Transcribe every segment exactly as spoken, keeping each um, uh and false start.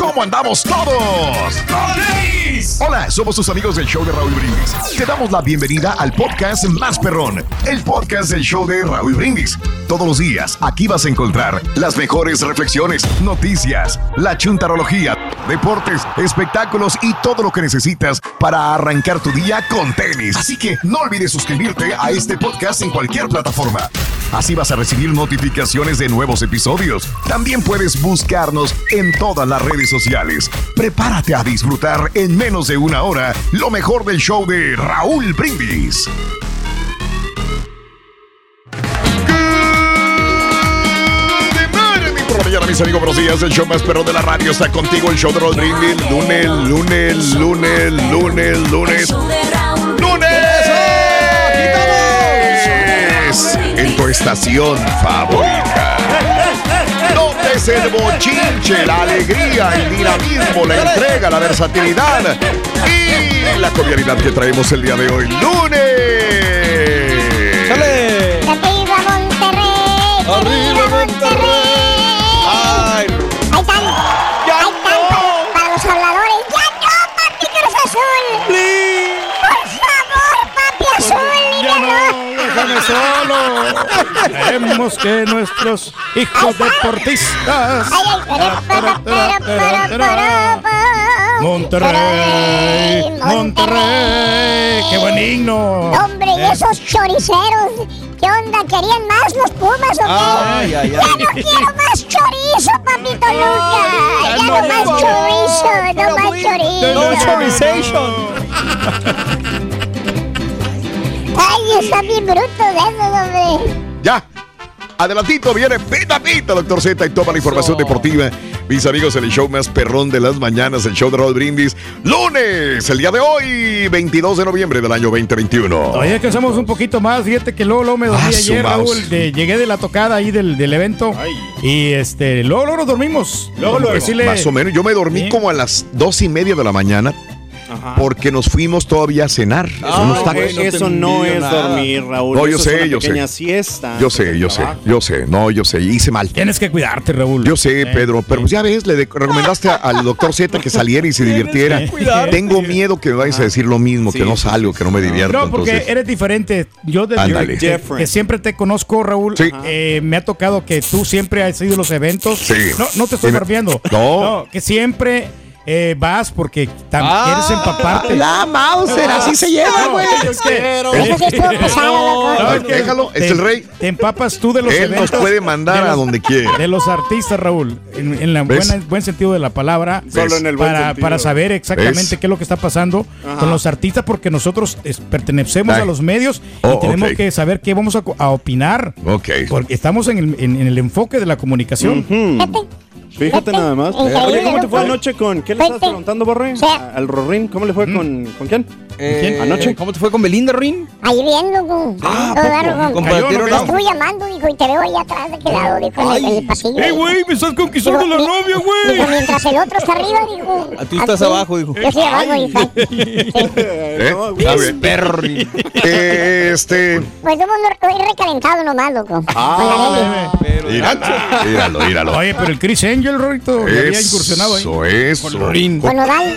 ¿Cómo andamos todos? Hola, somos tus amigos del show de Raúl Brindis. Te damos la bienvenida al podcast más perrón, el podcast del show de Raúl Brindis. Todos los días aquí vas a encontrar las mejores reflexiones, noticias, la chuntarología, deportes, espectáculos y todo lo que necesitas para arrancar tu día con tenis. Así que no olvides suscribirte a este podcast en cualquier plataforma. Así vas a recibir notificaciones de nuevos episodios. También puedes buscarnos en todas las redes sociales. Prepárate a disfrutar en menos de una hora lo mejor del show de Raúl Brindis. Mañana, mis amigos, buenos días. El show más perro de la radio está contigo. El show de Raúl Brindis. Lunes, lunes, lunes, lunes, lunes. ¡Lunes! En tu estación favorita. Notes el bochinche, la alegría, el dinamismo, la entrega, la versatilidad y la cordialidad que traemos el día de hoy. ¡Lunes! ¡Sale! ¡Arriba Monterrey! ¡Arriba Monterrey! ¡Ay! ¡Ahí están! ¡Ya ahí no! Están para, para los habladores. ¡Ya no, papi Cruz Azul! ¡Please! ¡Por favor, papi Azul! ¡Ya no! ¡Déjame solo! Queremos que nuestros hijos deportistas... ¡Ay, ay! ¡Monterrey! ¡Monterrey! ¡Qué buen himno! ¡Hombre, y esos choriceros! ¿Qué onda? ¿Querían más los Pumas o qué? Ay, ay, ay. ¡Ya no quiero más chorizo, papito Luca! ¡Ya no más chorizo! ¡No más chorizo! ¡No chorization! ¡Ay, están bien brutos esos, hombre! Ya. Adelantito viene Pita Pita, doctor Z, y toma la información deportiva. Mis amigos, en el show más perrón de las mañanas, el show de Raúl Brindis. Lunes, el día de hoy, veintidós de noviembre del año veinte veintiuno. Todavía alcanzamos un poquito más. Fíjate que luego, luego me dormí Ah, ayer, sumaos. Raúl. De, llegué de la tocada ahí del, del evento. Ay. Y este, luego, luego nos dormimos. Luego, luego. Decirle- Más o menos, yo me dormí Sí. como a las dos y media de la mañana. Ajá. Porque nos fuimos todavía a cenar. Ah, Unos ok, tacos. no te Eso no envidio es nada. dormir, Raúl. No, yo Eso sé, es una yo sé. pequeña siesta. Yo sé, yo sé, Trabajo. yo sé. No, yo sé, hice mal. Tienes que cuidarte, Raúl. Yo sé, Pedro, pero pues ya ves, le de- recomendaste a- al doctor Z que saliera y se divirtiera. que cuidarte. Tengo miedo que me vayas a decir lo mismo, Sí, que no sí, salgo, sí, que no me sí. divierto. No, porque entonces. eres diferente. Yo desde Ándale. que, Different. que siempre te conozco, Raúl, Sí. eh, me ha tocado que tú siempre has ido a los eventos. Sí. No, no te estoy Y me- barbeando. No. que siempre eh, vas porque tam- Ah, quieres empaparte. La Mauser, así se lleva, güey. yo quiero. Eso sí estuvo pesado, loco. No, Ay, es que déjalo, es te- el rey. Te empapas tú de los Él eventos. nos puede mandar de a los- donde quiera. De los artistas, Raúl, en, en el ¿Ves? buen sentido de la palabra. Solo en el buen para, sentido. para saber exactamente ¿Ves? qué es lo que está pasando Ajá. con los artistas, porque nosotros es- pertenecemos Ay. a los medios Oh, y tenemos ok. que saber qué vamos a, co- a opinar. Ok. Porque estamos en el, en- en el enfoque de la comunicación. Ujú. Fíjate nada más. Increíble, Oye, ¿cómo te fue loco. anoche con... ¿Qué le estabas Vete. preguntando, Borre? Sí. A- Al Rorín, ¿cómo le fue con... ¿Con quién? Eh, ¿Anoche? ¿Cómo te fue con Belinda, Rin? Ahí bien, loco. Ah, Todo ¿poco? largo. Compartieron Cayó, Te no, estuve llamando, dijo, y te veo ahí atrás de aquel lado, dijo, en el, en el pasillo. ¡Eh, güey! ¡Me estás conquistando Digo, la mi- novia, Dijo, güey! mientras el otro está arriba, dijo. Ah, tú estás aquí, abajo, dijo. Yo estoy abajo, dijo. Sí. ¿Eh? No, Está bien. Perro, Rin. Eh, Este. Pues yo estoy recalentado nomás, loco. Ah, Con la Nelly. Míralo, míralo, míralo. Oye, pero el Chris Angel, Rorito, ya había incursionado ahí. Eso, eso. Con Rin. Con Nodal.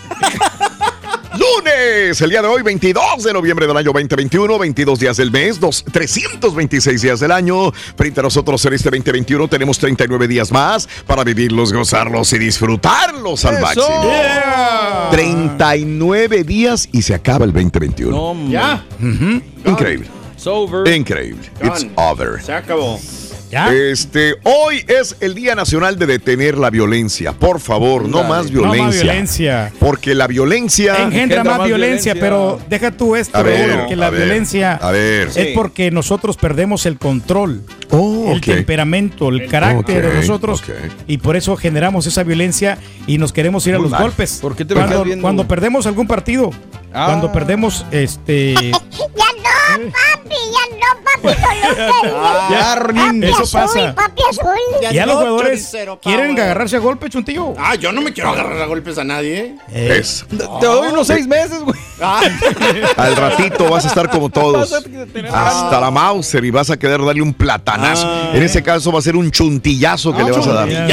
Lunes, el día de hoy, veintidós de noviembre del año veinte veintiuno, veintidós días del mes, dos, trescientos veintiséis días del año. Frente a nosotros en este veinte veintiuno tenemos treinta y nueve días más para vivirlos, gozarlos y disfrutarlos al Eso. máximo. Yeah. treinta y nueve días y se acaba el veinte veintiuno. No, hombre. Ya. Increíble, It's over. increíble. It's Done. over. Se acabó. Ya. Este, hoy es el Día Nacional de Detener la Violencia. Por favor, no Dale. más No violencia. más violencia. Porque la violencia. Engendra Engendra más más violencia, violencia. pero deja tú esto, A ver, Raúl, que a la ver, violencia a ver. es Sí. porque nosotros perdemos el control, Oh, el ok. temperamento, el carácter Ok, de nosotros, ok. y por eso generamos esa violencia y nos queremos ir a Muy los mal. golpes. ¿Por qué te me cuando, quedas viendo? cuando perdemos algún partido, Ah. cuando perdemos este Ya no, papi, ya no, papito Luca. Ya, Rin. Papi Eso azul, pasa. papi azul. ya los no, jugadores choricero, quieren power. agarrarse a golpe, chuntillo. Ah, yo no me quiero agarrar a golpes a nadie. Eh, Es. Te te doy unos seis meses, güey. Ah, Al ratito vas a estar como todos. Vas a tener- Hasta la Mauser y vas a querer darle un platanazo. Ah. En ese caso va a ser un chuntillazo que Ah, le vas a dar. chuntillazo. chuntillazo.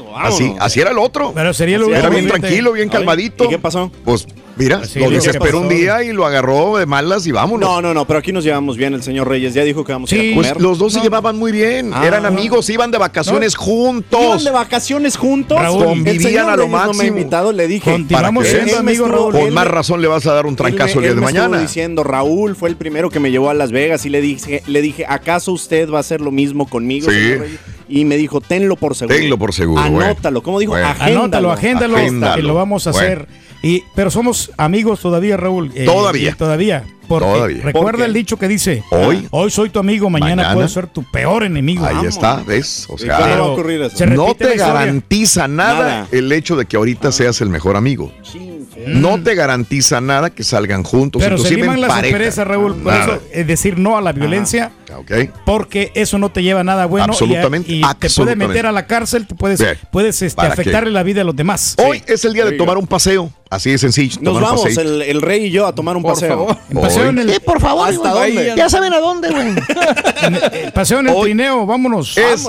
Así, así era el otro. Pero sería lo Era único, bien fíjate. tranquilo, bien calmadito. ¿Y qué pasó? Pues mira, Pues sí, lo lo que desesperó un pasó. día y lo agarró de malas y vámonos. No, no, no, pero aquí nos llevamos bien. El señor Reyes ya dijo que vamos a ir Sí. a Pues comer. los dos se llevaban muy bien, Ah. eran amigos, iban de vacaciones ¿Iban juntos. de vacaciones juntos? Raúl, el convivían señor a lo Reyes no me ha máximo. invitado, le dije. Continuamos ¿Para qué? siendo Él me amigos, estuvo- Raúl. Con él más me- razón le vas a dar un Él trancazo me- el día él de me estuvo mañana. diciendo, Raúl fue el primero que me llevó a Las Vegas y le dije, le dije, ¿acaso usted va a hacer lo mismo conmigo, Sí. señor Reyes? Y me dijo, tenlo por seguro. Tenlo por seguro, Anótalo. ¿Cómo dijo? Bueno. Agéndalo. Anótalo, agéndalo, Agéndalo. que lo vamos a Bueno. hacer. Y, pero somos amigos todavía, Raúl. eh, Todavía. y Todavía. Porque Todavía. recuerda ¿Por qué? el dicho que dice, Hoy. hoy soy tu amigo, mañana, Mañana. puedo ser tu peor enemigo. Ahí Vamos. está, ¿ves? O ¿Y sea, cuándo va a Pero ocurrir eso? se no repite la te historia. garantiza nada, Nada. el hecho de que ahorita seas el mejor amigo. Chin, fe. No te garantiza nada que salgan juntos, Pero se inclusive liman en las pareja. asperezas, Raúl. Por Nada. eso, es decir no a la violencia, Ok. porque eso no te lleva a nada bueno. y a- Absolutamente, Y, te puede absolutamente. meter a la cárcel, te puedes, Bien. puedes este, ¿Para afectarle la vida a los demás. Hoy es el día de Oiga. tomar un paseo. Así de sencillo. Nos tomar un vamos, paseíto. el, el rey y yo, a tomar un Por paseo. favor. En paseo Hoy. en el, por favor, ¿Hasta güey. dónde? Ya saben a dónde, güey. en- paseo en el Hoy- trineo, vámonos. Es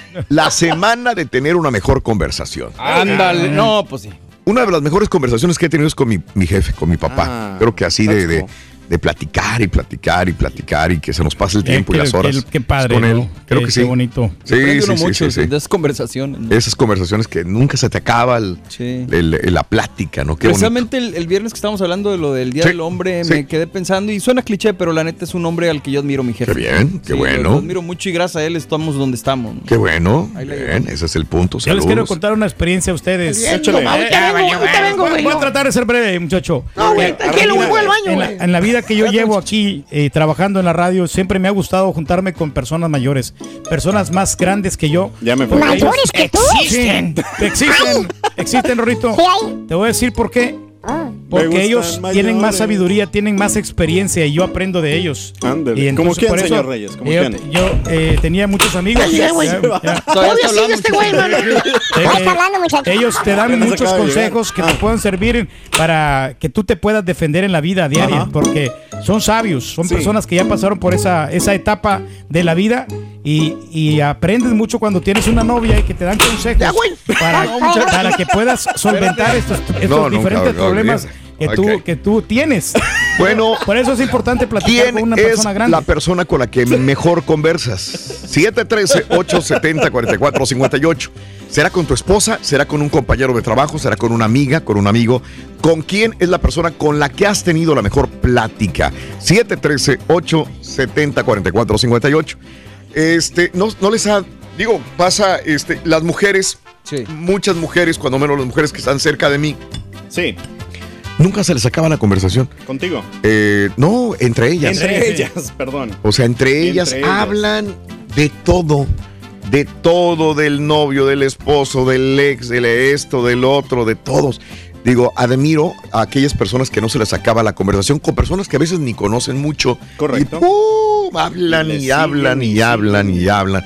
la semana de tener una mejor conversación. Ándale. No, pues sí. Una de las mejores conversaciones que he tenido es con mi, mi jefe, con mi papá. Ah, Creo que así de, that's de, cool. de platicar y platicar y platicar y que se nos pase el Eh, tiempo y qué- las horas. qué- qué padre, con él. ¿no? Creo Qué- que sí. qué bonito. Sí, Aprende sí, uno sí, mucho sí, sí. de esas conversaciones, ¿no? Esas conversaciones que nunca se te acaba el- Sí. el- el- la plática, ¿no? Qué bonito. Precisamente el, el viernes que estábamos hablando de lo del Día Sí, del Hombre, sí. me quedé pensando, y suena cliché, pero la neta es un hombre al que yo admiro, mi jefe. Qué bien, qué Sí, bueno. Lo, lo admiro mucho y gracias a él estamos donde estamos, ¿no? Qué bueno. Ahí la Bien, llevamos. ese es el punto. Yo les quiero Saludos. contar una experiencia a ustedes. Bien, Échale. no, ahorita Eh, vengo, ahorita vengo, Voy, güey. voy a no. tratar de ser breve, muchacho. No, güey, Eh, tranquilo, güey, voy al baño, en, la, güey. en la vida que yo llevo aquí eh, trabajando en la radio, siempre me ha gustado juntarme con personas mayores, personas más grandes que yo. Ya me fui. Porque ¿Mayores ellos que tú? Existen, existen, existen, Rorrito. Sí, hay. Te voy a decir por qué. Ah. Porque gustan ellos mayores. tienen más sabiduría, tienen más experiencia y yo aprendo de ellos. Ándale. Y entonces, ¿Cómo quién, por eso, señor Reyes? ¿Cómo yo, quién? yo, eh, tenía muchos amigos. Ya llegué, güey. Ya- ya. Todavía está sigue hablando, este güey, mano. Eh, Ya está hablando, muchacho. Ellos te dan Apenas muchos acaba de llegar. consejos que Ah. te pueden servir para que tú te puedas defender en la vida diaria, Ajá. porque son sabios, son Sí. personas que ya pasaron por esa, esa etapa de la vida y, y aprendes mucho cuando tienes una novia y que te dan consejos Ya, güey. para, No, muchacho. para que puedas solventar estos, estos No, nunca, diferentes no, problemas olvídate. que tú, Ok. que tú tienes. Bueno, Por eso es importante platicar ¿quién con una es persona grande. la persona con la que mejor conversas? siete uno tres, ocho siete cero, cuatro cuatro cinco ocho. ¿Será con tu esposa? ¿Será con un compañero de trabajo? ¿Será con una amiga? ¿Con un amigo? ¿Con quién es la persona con la que has tenido la mejor plática? siete uno tres, ocho siete cero, cuatro cuatro cinco ocho. Este, no, no les ha... Digo, pasa, este, las mujeres, Sí. muchas mujeres, cuando menos las mujeres que están cerca de mí, Sí, nunca se les acaba la conversación. contigo. Eh, no, entre ellas. Entre Sí, sí. ellas, perdón. O sea, entre Entre ellas ellas. hablan de todo, de todo, del novio, del esposo, del ex, de esto, del otro, de todos. Digo, admiro a aquellas personas que no se les acaba la conversación con personas que a veces ni conocen mucho. Correcto. Y ¡pum! hablan Le y siguen hablan y y siguen. hablan y hablan.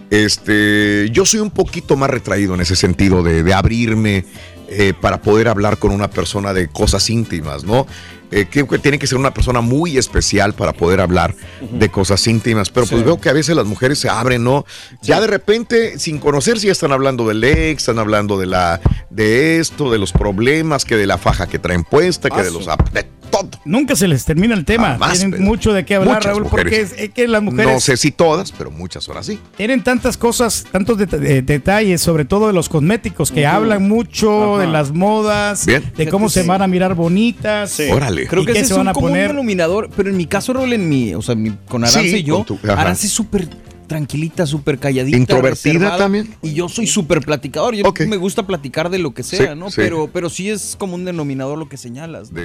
Este, yo soy un poquito más retraído en ese sentido de, de abrirme eh, para poder hablar con una persona de cosas íntimas, ¿no? Eh, creo que tiene que ser una persona muy especial para poder hablar de cosas íntimas, pero pues Sí. veo que a veces las mujeres se abren, ¿no? Ya de repente, sin conocerse, ya están hablando del ex, están hablando de la, de esto, de los problemas, que de la faja que traen puesta, que de los ap- de todo. Nunca se les termina el tema. Jamás, Tienen pero mucho de qué hablar, muchas Raúl, porque mujeres. es, es que las mujeres No sé si todas, pero muchas son así. tienen tantas cosas, tantos det- de- detalles, sobre todo de los cosméticos, que hablan mucho Ajá. de las modas, Bien. de cómo Fíjate, se sí. van a mirar bonitas. Sí. Órale. Creo ¿Y que qué ese se es van un a común poner? denominador, pero en mi caso, Raúl, en mi, o sea, mi- con Aranza Sí, y yo, con tu- ajá. Aranza es súper tranquilita, súper calladita. ¿Introvertida reservada, también? Y yo soy súper platicador. Yo Ok. me gusta platicar de lo que sea, Sí, ¿no? sí. Pero, pero sí es como un denominador lo que señalas. ¿no? De-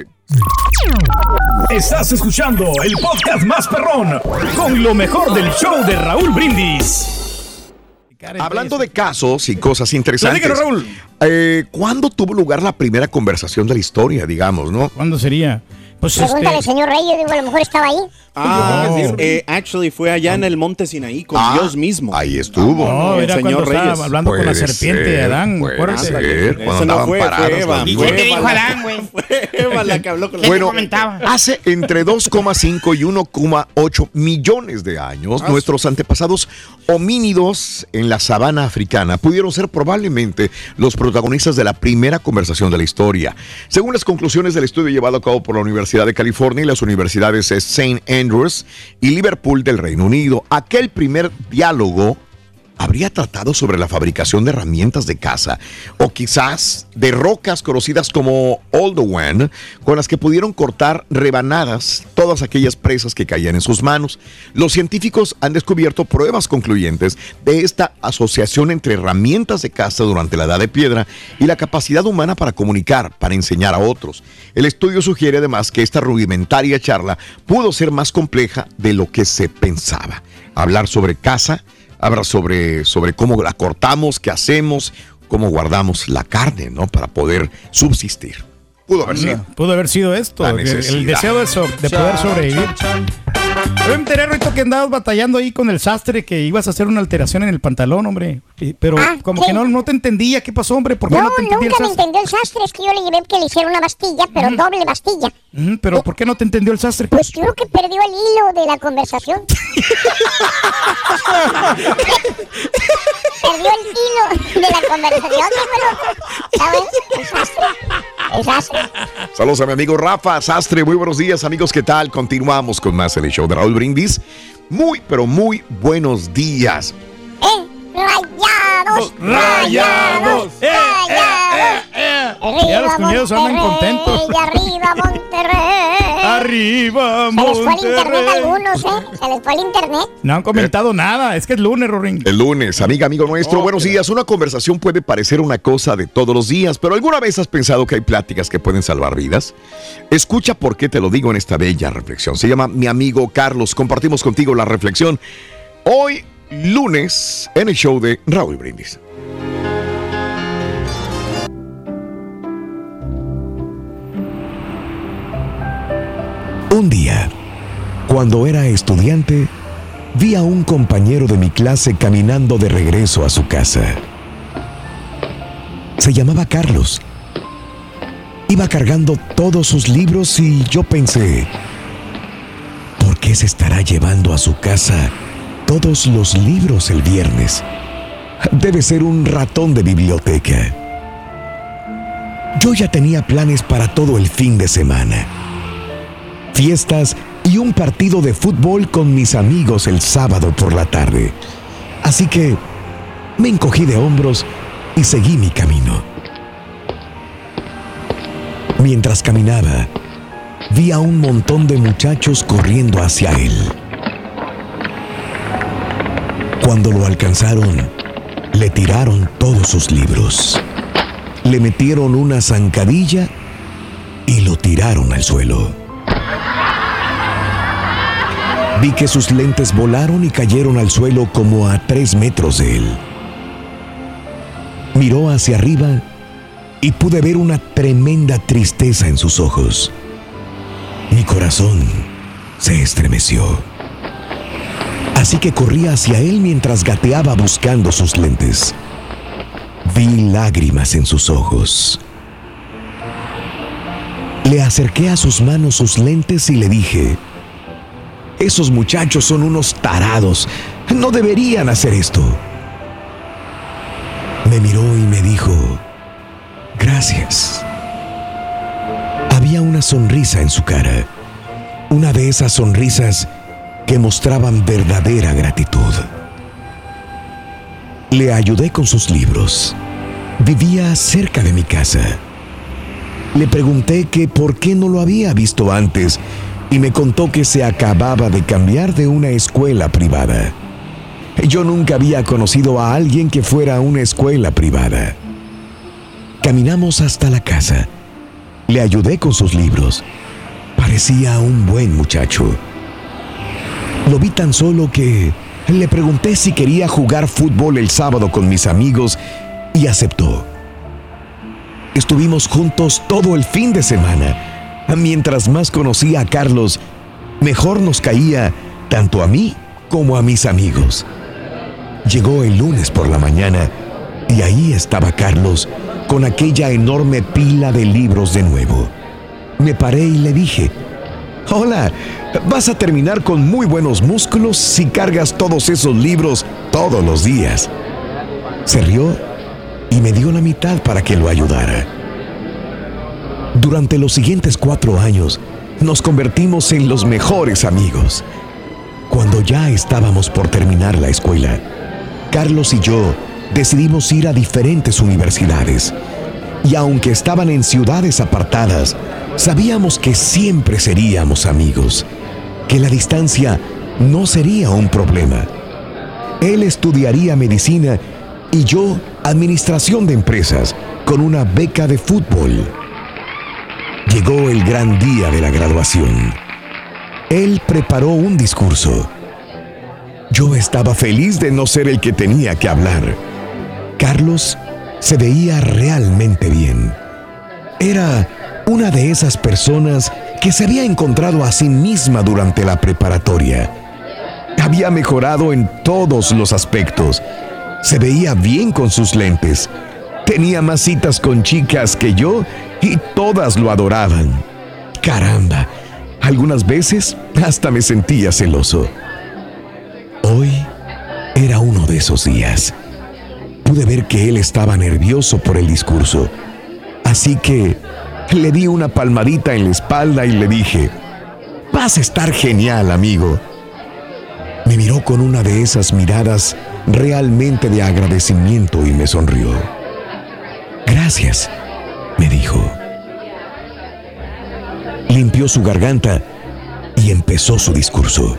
Estás escuchando el podcast más perrón con lo mejor del show de Raúl Brindis. Hablando de casos y cosas interesantes. Platícanos, Raúl. Eh, ¿Cuándo tuvo lugar la primera conversación de la historia, digamos, no? ¿Cuándo sería? Pues Pregúntale, este... señor Reyes, digo, a lo mejor estaba ahí. Ah, No. es- eh, actually fue allá en el monte Sinaí con Ah, Dios mismo. Ahí estuvo. No, el era señor cuando estaba Reyes. hablando con la Puede serpiente de ser, Adán. puede acuérdate. ser, cuando Ese no andaban fue, fue paradas Eva. las ¿Y víboras. qué te dijo Eva la- Adán, güey? Fue Eva la que habló con la ¿Qué Bueno, te comentaba? hace entre dos coma cinco y uno coma ocho millones de años, Ah, nuestros antepasados homínidos en la sabana africana pudieron ser probablemente los protagonistas de la primera conversación de la historia. Según las conclusiones del estudio llevado a cabo por la Universidad de California y las universidades de Saint Andrews y Liverpool del Reino Unido, aquel primer diálogo habría tratado sobre la fabricación de herramientas de caza o quizás de rocas conocidas como Oldowan, con las que pudieron cortar rebanadas todas aquellas presas que caían en sus manos. Los científicos han descubierto pruebas concluyentes de esta asociación entre herramientas de caza durante la Edad de Piedra y la capacidad humana para comunicar, para enseñar a otros. El estudio sugiere además que esta rudimentaria charla pudo ser más compleja de lo que se pensaba. Hablar sobre caza, habla sobre, sobre cómo la cortamos, qué hacemos, cómo guardamos la carne, ¿no? Para poder subsistir. Pudo haber sido. Pudo haber sido esto, La el, necesidad. el deseo de, so- de poder sobrevivir. Yo me enteré, Rito, que andabas batallando ahí con el sastre, que ibas a hacer una alteración en el pantalón, hombre. Y- Pero Ah, como sí. que no, no te entendía. ¿Qué pasó, hombre? ¿Por qué no, No, te entendía el nunca me sastre? entendió el sastre. Es que yo le llevé que le hiciera una bastilla, pero doble bastilla. Ujú, pero ¿por qué no te entendió el sastre? Pues creo que perdió el hilo de la conversación. Perdió el hilo de la conversación, pero ¿sabes? El sastre. El sastre. Saludos a mi amigo Rafa Sastre. Muy buenos días, amigos. ¿Qué tal? Continuamos con más el show de Raúl Brindis. Muy, pero muy buenos días. ¡Eh! ¡Rayados! ¡Rayados! ¡Eh, eh, eh, eh! Ya los cuñados andan contentos. ¡Y arriba Monterrey! ¡Arriba, Se les fue el internet a Monterrey! algunos, ¿eh? Se les fue el internet. No han comentado nada. Es que es lunes, Rorín. El lunes, amiga, amigo nuestro, Oh, buenos pero- días. Una conversación puede parecer una cosa de todos los días, pero ¿alguna vez has pensado que hay pláticas que pueden salvar vidas? Escucha por qué te lo digo en esta bella reflexión. Se llama Mi Amigo Carlos. Compartimos contigo la reflexión hoy, lunes, en el show de Raúl Brindis. Un día, cuando era estudiante, vi a un compañero de mi clase caminando de regreso a su casa. Se llamaba Carlos. Iba cargando todos sus libros y yo pensé, ¿por qué se estará llevando a su casa todos los libros el viernes? Debe ser un ratón de biblioteca. Yo ya tenía planes para todo el fin de semana. Fiestas y un partido de fútbol con mis amigos el sábado por la tarde. Así que me encogí de hombros y seguí mi camino. Mientras caminaba, vi a un montón de muchachos corriendo hacia él. Cuando lo alcanzaron, le tiraron todos sus libros. Le metieron una zancadilla y lo tiraron al suelo. Vi que sus lentes volaron y cayeron al suelo como a tres metros de él. Miró hacia arriba y pude ver una tremenda tristeza en sus ojos. Mi corazón se estremeció. Así que corrí hacia él mientras gateaba buscando sus lentes. Vi lágrimas en sus ojos. Le acerqué a sus manos sus lentes y le dije: esos muchachos son unos tarados. No deberían hacer esto. Me miró y me dijo: gracias. Había una sonrisa en su cara. Una de esas sonrisas que mostraban verdadera gratitud. Le ayudé con sus libros. Vivía cerca de mi casa. Le pregunté que por qué no lo había visto antes y me contó que se acababa de cambiar de una escuela privada. Yo nunca había conocido a alguien que fuera a una escuela privada. Caminamos hasta la casa. Le ayudé con sus libros. Parecía un buen muchacho. Lo vi tan solo que le pregunté si quería jugar fútbol el sábado con mis amigos y aceptó. Estuvimos juntos todo el fin de semana Mientras más conocía a Carlos, mejor nos caía tanto a mí como a mis amigos. Llegó el lunes por la mañana y ahí estaba Carlos con aquella enorme pila de libros de nuevo. Me paré y le dije: hola, vas a terminar con muy buenos músculos si cargas todos esos libros todos los días. Se rió y me dio la mitad para que lo ayudara. Durante los siguientes cuatro años, nos convertimos en los mejores amigos. Cuando ya estábamos por terminar la escuela, Carlos y yo decidimos ir a diferentes universidades. Y aunque estaban en ciudades apartadas, sabíamos que siempre seríamos amigos, que la distancia no sería un problema. Él estudiaría medicina y yo administración de empresas con una beca de fútbol. Llegó el gran día de la graduación. Él preparó un discurso. Yo estaba feliz de no ser el que tenía que hablar. Carlos se veía realmente bien. Era una de esas personas que se había encontrado a sí misma durante la preparatoria. Había mejorado en todos los aspectos. Se veía bien con sus lentes. Tenía más citas con chicas que yo y todas lo adoraban. Caramba, algunas veces hasta me sentía celoso. Hoy era uno de esos días. Pude ver que él estaba nervioso por el discurso. Así que le di una palmadita en la espalda y le dije: vas a estar genial, amigo. Me miró con una de esas miradas realmente de agradecimiento y me sonrió. Gracias, me dijo. Limpió su garganta y empezó su discurso.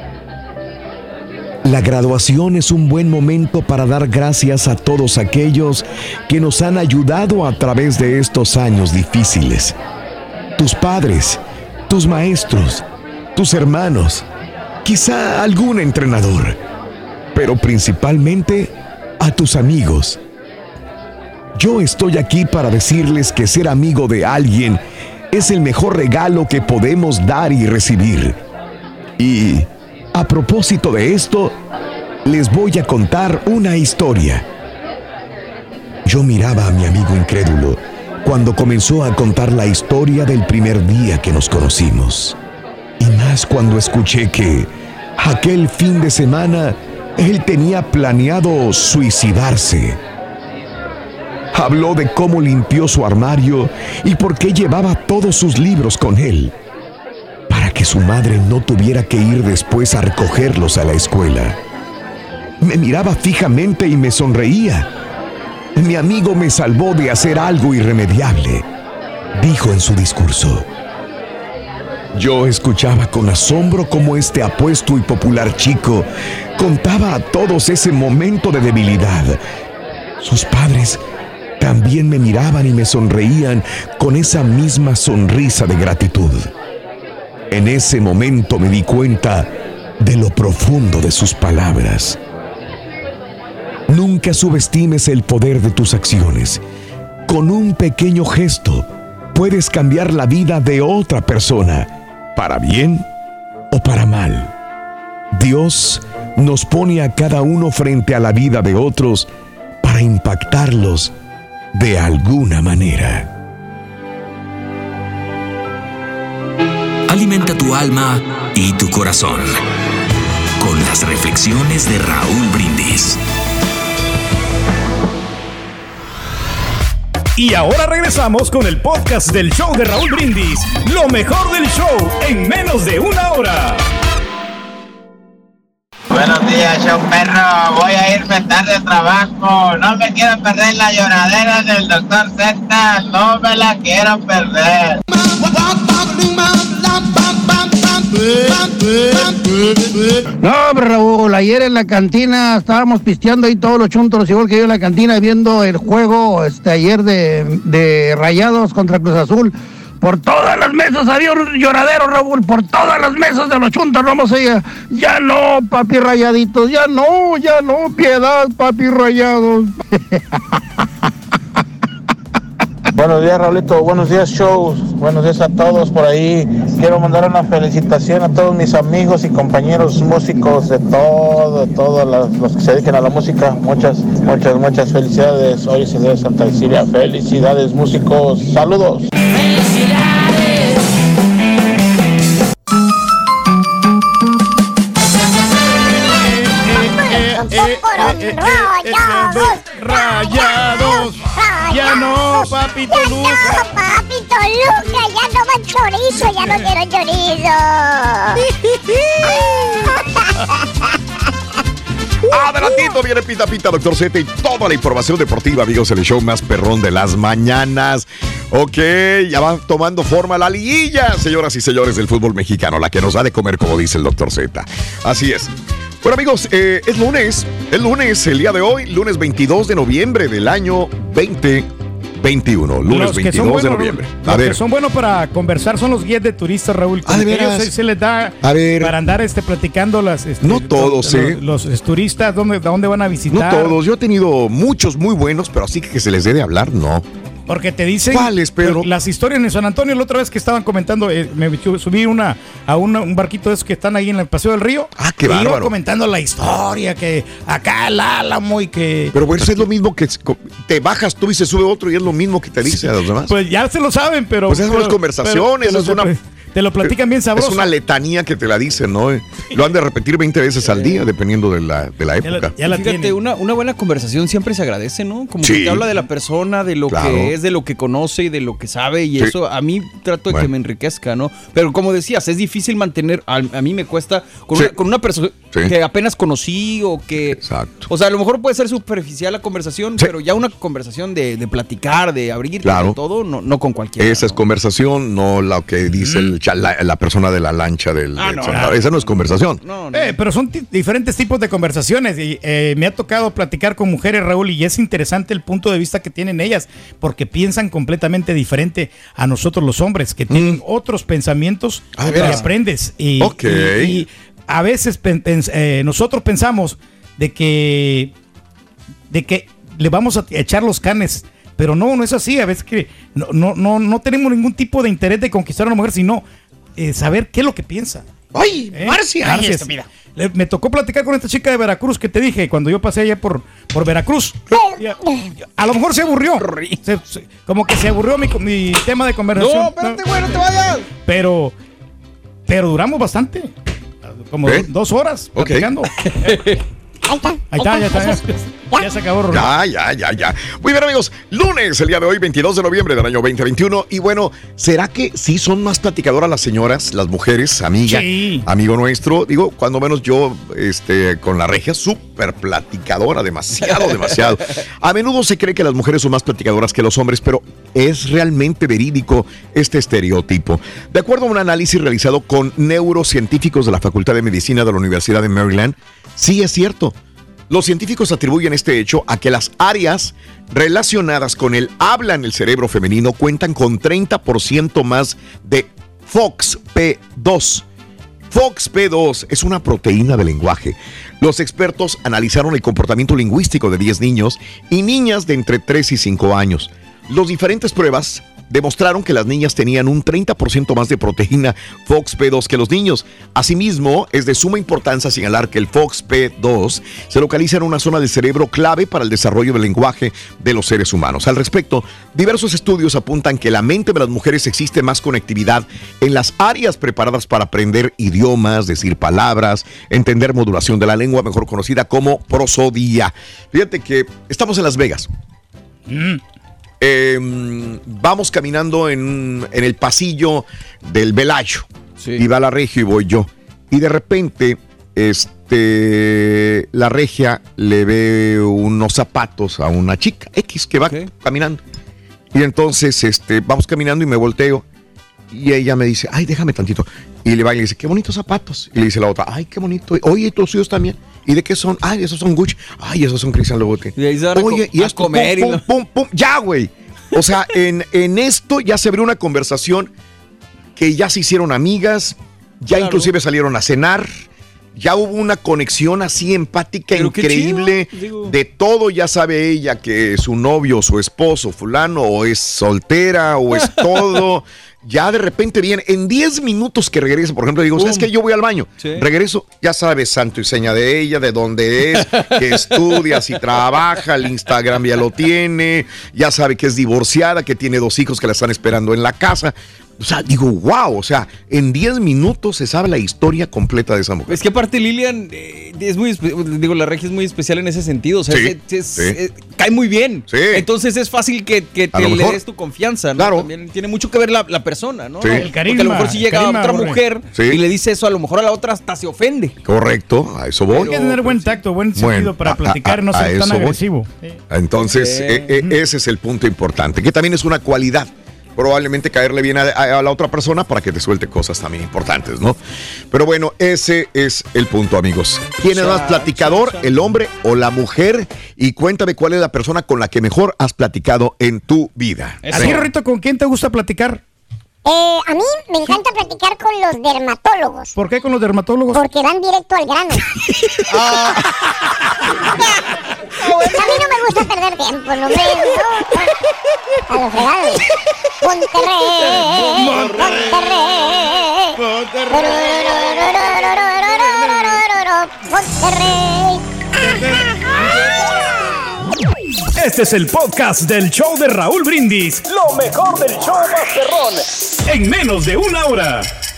La graduación es un buen momento para dar gracias a todos aquellos que nos han ayudado a través de estos años difíciles. Tus padres, tus maestros, tus hermanos, quizá algún entrenador, pero principalmente a tus amigos. Yo estoy aquí para decirles que ser amigo de alguien es el mejor regalo que podemos dar y recibir. Y a propósito de esto, les voy a contar una historia. Yo miraba a mi amigo incrédulo cuando comenzó a contar la historia del primer día que nos conocimos. Y más cuando escuché que aquel fin de semana él tenía planeado suicidarse. Habló de cómo limpió su armario y por qué llevaba todos sus libros con él, para que su madre no tuviera que ir después a recogerlos a la escuela. Me miraba fijamente y me sonreía. Mi amigo me salvó de hacer algo irremediable, dijo en su discurso. Yo escuchaba con asombro cómo este apuesto y popular chico contaba a todos ese momento de debilidad. Sus padres también me miraban y me sonreían con esa misma sonrisa de gratitud. En ese momento me di cuenta de lo profundo de sus palabras. Nunca subestimes el poder de tus acciones. Con un pequeño gesto puedes cambiar la vida de otra persona, para bien o para mal. Dios nos pone a cada uno frente a la vida de otros para impactarlos de alguna manera. Alimenta tu alma y tu corazón con las reflexiones de Raúl Brindis. Y ahora regresamos con el podcast del show de Raúl Brindis. Lo mejor del show en menos de una hora. Buenos días, show perro. Voy a irme tarde al trabajo. No me quiero perder la lloradera del doctor Z. No me la quiero perder. No, pero Raúl, ayer en la cantina estábamos pisteando ahí todos los chuntos, igual que yo en la cantina, viendo el juego este ayer de, de Rayados contra Cruz Azul. Por todas las mesas había un lloradero, Raúl, por todas las mesas de los chuntos, vamos allá. Ya no, papi rayaditos, ya no, ya no, piedad, papi rayados. Buenos días, Raulito. Buenos días, shows. Buenos días a todos por ahí. Quiero mandar una felicitación a todos mis amigos y compañeros músicos de todo, todos los, los que se dedican a la música. Muchas, muchas, muchas felicidades. Hoy es el día de Santa Cecilia. Felicidades, músicos. Saludos. Felicidades. Rayados, rayados, ya no, papito Luca. Ya no, papito Luca, ya no va chorizo, ya no quiero chorizo. Adelantito viene Pita Pita, doctor Z y toda la información deportiva, amigos, el show más perrón de las mañanas. Ok, ya va tomando forma la liguilla, señoras y señores del fútbol mexicano, la que nos da de comer, como dice el doctor Z. Así es. Bueno, amigos, eh, es lunes, es lunes, el día de hoy, lunes veintidós de noviembre del año veinte veintiuno, lunes los que veintidós son de buenos, noviembre. A los ver. que son buenos para conversar son los guías de turistas, Raúl. Ah, ¿de que ellos veras? se, se les da A ver. para andar este, platicando las... Este, No todos, los, ¿eh? Los, los turistas, ¿dónde, ¿dónde van a No visitar? todos, yo he tenido muchos muy buenos, pero así que que se les dé de hablar, no. Porque te dicen... ¿Cuáles, Pedro? Las historias en San Antonio, la otra vez que estaban comentando, eh, me subí una, a una, un barquito de esos que están ahí en el Paseo del Río. Ah, qué y iba bárbaro. comentando la historia, que acá el Álamo y que... Pero bueno, eso es lo mismo que te bajas tú y se sube otro y es lo mismo que te dice a los demás. Pues ya se lo saben, pero... Pues esas son pero- las conversaciones, pero- es una... Te lo platican bien sabroso. Es una letanía que te la dicen, ¿no? Lo han de repetir veinte veces al día, dependiendo de la, de la época. Ya la Fíjate, una, una buena conversación siempre se agradece, ¿no? Como Sí. que te habla de la persona, de lo Claro. que es, de lo que conoce y de lo que sabe. Y Sí. eso a mí trato de Bueno. que me enriquezca, ¿no? Pero como decías, es difícil mantener, a, a mí me cuesta, con, Sí. una, con una persona Sí. que apenas conocí o que... Exacto. O sea, a lo mejor puede ser superficial la conversación, Sí. pero ya una conversación de, de platicar, de abrir Claro. todo, no, no con cualquiera. Esa es ¿no? conversación, no lo que dice el cha- la, la persona de la lancha del... Ah, del no, Santa- no. Esa no es conversación. No, no. Eh, pero son ti- diferentes tipos de conversaciones y eh, me ha tocado platicar con mujeres, Raúl, y es interesante el punto de vista que tienen ellas, porque piensan completamente diferente a nosotros los hombres, que tienen otros pensamientos Ah, ¿de que veras? aprendes. Y, Ok. y- y a veces pen- pens- eh, nosotros pensamos de que, de que le vamos a echar los canes. Pero no, no es así. A veces que no, no, no, no tenemos ningún tipo de interés de conquistar a una mujer, sino eh, saber qué es lo que piensa. ¡Ay, ¿Eh? Marcia! Marcia, Ay, es- Le- me tocó platicar con esta chica de Veracruz que te dije cuando yo pasé allá por, por Veracruz. Y a, a lo mejor se aburrió. Se- se- como que se aburrió mi, mi tema de conversación. No, espérate, güey, no te vayas. Pero, pero duramos bastante. Como ¿Eh? dos horas Ok. platicando. Ahí está. Ahí está, ya está. Ya, ya se acabó. Rorro. Ya, ya, ya, ya. Muy bien, amigos. Lunes, el día de hoy, veintidós de noviembre del año veinte veintiuno. Y bueno, ¿será que sí son más platicadoras las señoras, las mujeres, amiga, Sí. amigo nuestro? Digo, cuando menos yo, este, con la regia, súper platicadora, demasiado, demasiado. A menudo se cree que las mujeres son más platicadoras que los hombres, pero es realmente verídico este estereotipo. De acuerdo a un análisis realizado con neurocientíficos de la Facultad de Medicina de la Universidad de Maryland, sí es cierto. Los científicos atribuyen este hecho a que las áreas relacionadas con el habla en el cerebro femenino cuentan con treinta por ciento más de F O X P dos. F O X P dos es una proteína del lenguaje. Los expertos analizaron el comportamiento lingüístico de diez niños y niñas de entre tres y cinco años. Las diferentes pruebas demostraron que las niñas tenían un treinta por ciento más de proteína F O X P dos que los niños. Asimismo, es de suma importancia señalar que el F O X P dos se localiza en una zona del cerebro clave para el desarrollo del lenguaje de los seres humanos. Al respecto, diversos estudios apuntan que la mente de las mujeres existe más conectividad en las áreas preparadas para aprender idiomas, decir palabras, entender modulación de la lengua, mejor conocida como prosodía. Fíjate que estamos en Las Vegas. Mm. Eh, vamos caminando en, en el pasillo del Velayo. Sí. Y va la regia y voy yo. Y de repente, este, la regia le ve unos zapatos a una chica X que va Ok. caminando. Y entonces, este, vamos caminando y me volteo. Y ella me dice, ay, déjame tantito. Y le va y le dice, qué bonitos zapatos. Y le dice la otra, ay, qué bonito. Oye, ¿tus suyos también? ¿Y de qué son? Ay, esos son Gucci. Ay, esos son Christian Louboutin. Y ahí se van a Oye, co- y a esto, comer pum, y pum, lo- pum, pum. Ya, güey. O sea, en, en esto ya se abrió una conversación que ya se hicieron amigas, ya Claro. inclusive salieron a cenar. ya hubo una conexión así empática increíble de todo. Ya sabe ella que su novio, su esposo, fulano, o es soltera, o es todo. Ya de repente viene, en diez minutos que regresa, por ejemplo, digo, ¿sabes qué? Yo voy al baño, sí. regreso, ya sabes santo y seña de ella, de dónde es, que estudia, si trabaja, el Instagram ya lo tiene, ya sabe que es divorciada, que tiene dos hijos que la están esperando en la casa. O sea, digo, wow, o sea, en diez minutos se sabe la historia completa de esa mujer. Es que aparte Lilian, eh, es muy, digo, la Regia es muy especial en ese sentido, o sea, sí, es, es, sí. es, cae muy bien. Sí. Entonces es fácil que, que te le des tu confianza, ¿no? Claro. También tiene mucho que ver la, la persona, ¿no? Sí. No, El carisma, porque a lo mejor si llega carisma, otra Borre. mujer Sí. y le dice eso, a lo mejor a la otra hasta se ofende. Correcto, a eso voy. Hay que tener buen tacto, buen sentido Bueno, para a- platicar y no a- a ser tan eso voy. agresivo. Entonces, Sí. eh, eh, ese es el punto importante, que también es una cualidad. Probablemente caerle bien a, a- a la otra persona para que te suelte cosas también importantes, ¿no? Pero bueno, ese es el punto, amigos. ¿Quién es más platicador, el hombre o la mujer? Y cuéntame cuál es la persona con la que mejor has platicado en tu vida. Así, Rorrito, ¿con quién te gusta platicar? Eh, a mí me encanta platicar con los dermatólogos. ¿Por qué con los dermatólogos? Porque van directo al grano. Ah. A mí no me gusta perder tiempo, no me gusta. A los regalos. Monterrey, Monterrey, Monterrey. Este es el podcast del show de Raúl Brindis. Lo mejor del show Masterrón. En menos de una hora.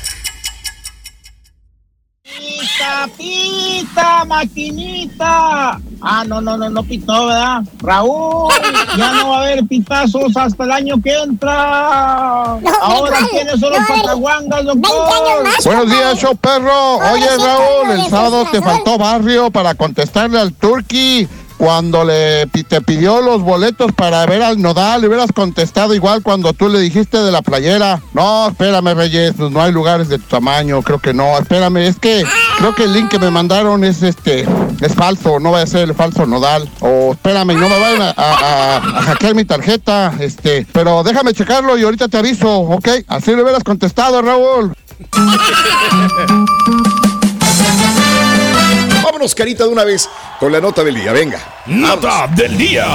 Pita, pita, maquinita. Ah, no, no, no, no pitó, ¿verdad? Raúl, ya no va a haber pitazos hasta el año que entra. No, Ahora, igual, ¿quiénes son no, los pataguangas, doctor? veinte años más. Buenos días, show perro. Oye, Pobrecito, Raúl, el pobrecito, sábado te Raúl. faltó barrio para contestarle al Turqui. Cuando le pi- te pidió los boletos para ver al Nodal, le hubieras contestado igual cuando tú le dijiste de la playera. No, espérame, Reyes, pues no hay lugares de tu tamaño, creo que no. Espérame, es que creo que el link que me mandaron es este, es falso, no va a ser el falso Nodal. O espérame, no me vayan a, a- a hackear mi tarjeta, este, pero déjame checarlo y ahorita te aviso, ¿ok? Así le hubieras contestado, Raúl. Vámonos, Carita, de una vez con la nota del día. Venga. Nota del día.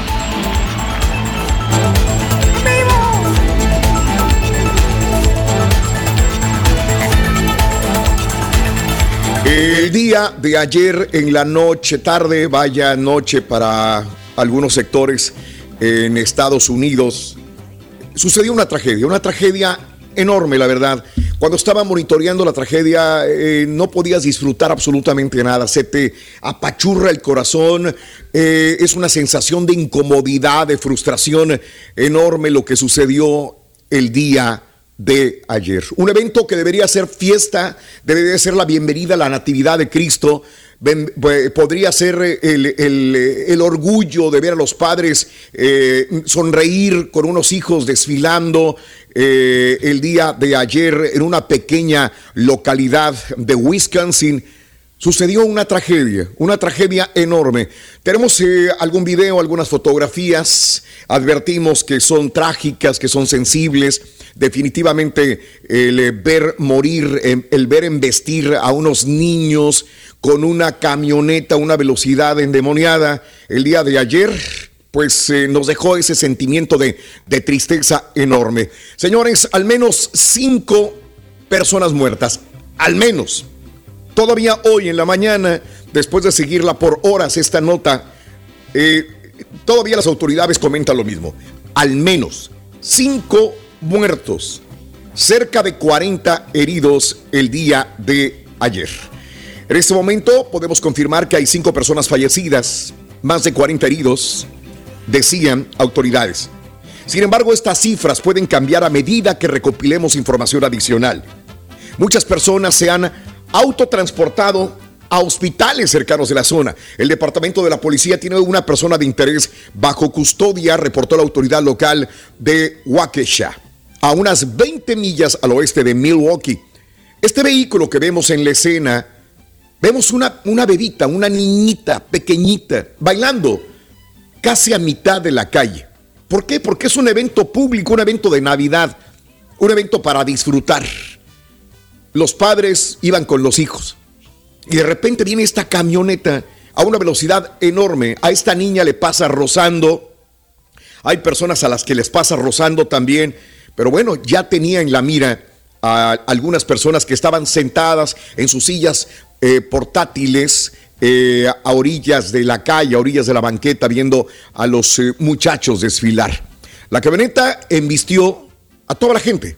El día de ayer en la noche, tarde, vaya noche para algunos sectores en Estados Unidos, sucedió una tragedia, una tragedia enorme, la verdad. Cuando estaba monitoreando la tragedia, eh, no podías disfrutar absolutamente nada. Se te apachurra el corazón. Eh, es una sensación de incomodidad, de frustración enorme lo que sucedió el día de ayer. Un evento que debería ser fiesta, debería ser la bienvenida a la Natividad de Cristo. Ven, eh, podría ser el, el, el orgullo de ver a los padres eh, sonreír con unos hijos desfilando eh, el día de ayer en una pequeña localidad de Wisconsin. Sucedió una tragedia, una tragedia enorme. Tenemos eh, algún video, algunas fotografías. Advertimos que son trágicas, que son sensibles. Definitivamente el eh, ver morir, eh, el ver embestir a unos niños con una camioneta a una velocidad endemoniada el día de ayer, pues eh, nos dejó ese sentimiento de, de tristeza enorme. Señores, al menos cinco personas muertas, al menos. Todavía hoy en la mañana, después de seguirla por horas esta nota, eh, todavía las autoridades comentan lo mismo. Al menos cinco muertos, cerca de cuarenta heridos el día de ayer. En este momento podemos confirmar que hay cinco personas fallecidas, más de cuarenta heridos, decían autoridades. Sin embargo, estas cifras pueden cambiar a medida que recopilemos información adicional. Muchas personas se han autotransportado a hospitales cercanos de la zona. El departamento de la policía tiene una persona de interés bajo custodia, reportó la autoridad local de Waukesha, a unas veinte millas al oeste de Milwaukee. Este vehículo que vemos en la escena, vemos una, una bebita, una niñita pequeñita, bailando casi a mitad de la calle. ¿Por qué? Porque es un evento público, un evento de Navidad, un evento para disfrutar. Los padres iban con los hijos. y de repente viene esta camioneta a una velocidad enorme. A esta niña le pasa rozando. Hay personas a las que les pasa rozando también. Pero bueno, ya tenía en la mira a algunas personas que estaban sentadas en sus sillas eh, portátiles eh, a orillas de la calle, a orillas de la banqueta, viendo a los eh, muchachos desfilar. La camioneta embistió a toda la gente.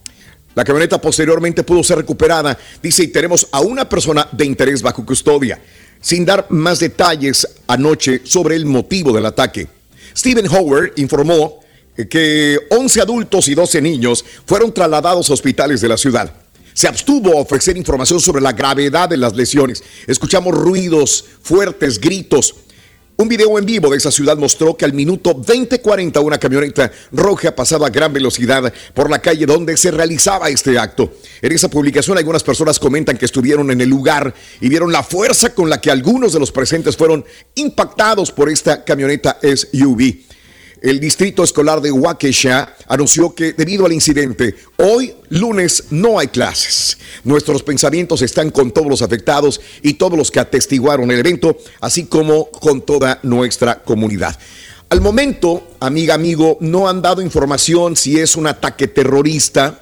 La camioneta posteriormente pudo ser recuperada, dice, y tenemos a una persona de interés bajo custodia, sin dar más detalles anoche sobre el motivo del ataque. Stephen Howard informó que once adultos y doce niños fueron trasladados a hospitales de la ciudad. Se abstuvo a ofrecer información sobre la gravedad de las lesiones. Escuchamos ruidos fuertes, gritos. Un video en vivo de esa ciudad mostró que al minuto veinte cuarenta una camioneta roja pasaba a gran velocidad por la calle donde se realizaba este acto. En esa publicación algunas personas comentan que estuvieron en el lugar y vieron la fuerza con la que algunos de los presentes fueron impactados por esta camioneta S U V. El distrito escolar de Waukesha anunció que debido al incidente, hoy lunes no hay clases. Nuestros pensamientos están con todos los afectados y todos los que atestiguaron el evento, así como con toda nuestra comunidad. Al momento, amiga, amigo, no han dado información si es un ataque terrorista,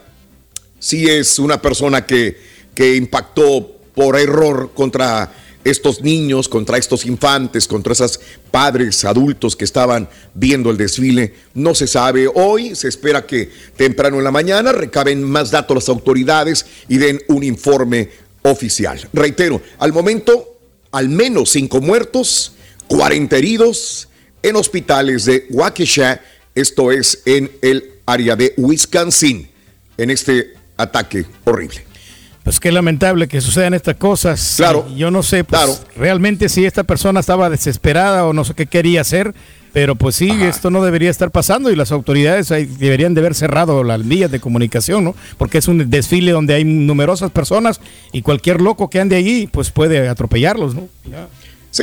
si es una persona que, que impactó por error contra estos niños, contra estos infantes, contra esos padres adultos que estaban viendo el desfile. No se sabe. Hoy se espera que temprano en la mañana recaben más datos las autoridades y den un informe oficial. Reitero, al momento, al menos cinco muertos, cuarenta heridos en hospitales de Waukesha, esto es en el área de Wisconsin, en este ataque horrible. Pues qué lamentable que sucedan estas cosas. Claro. Yo no sé, pues, claro. realmente si esta persona estaba desesperada o no sé qué quería hacer, pero pues sí, Ajá. esto no debería estar pasando y las autoridades ahí deberían de haber cerrado las vías de comunicación, ¿no? Porque es un desfile donde hay numerosas personas y cualquier loco que ande allí, pues puede atropellarlos, ¿no? Ya. Sí,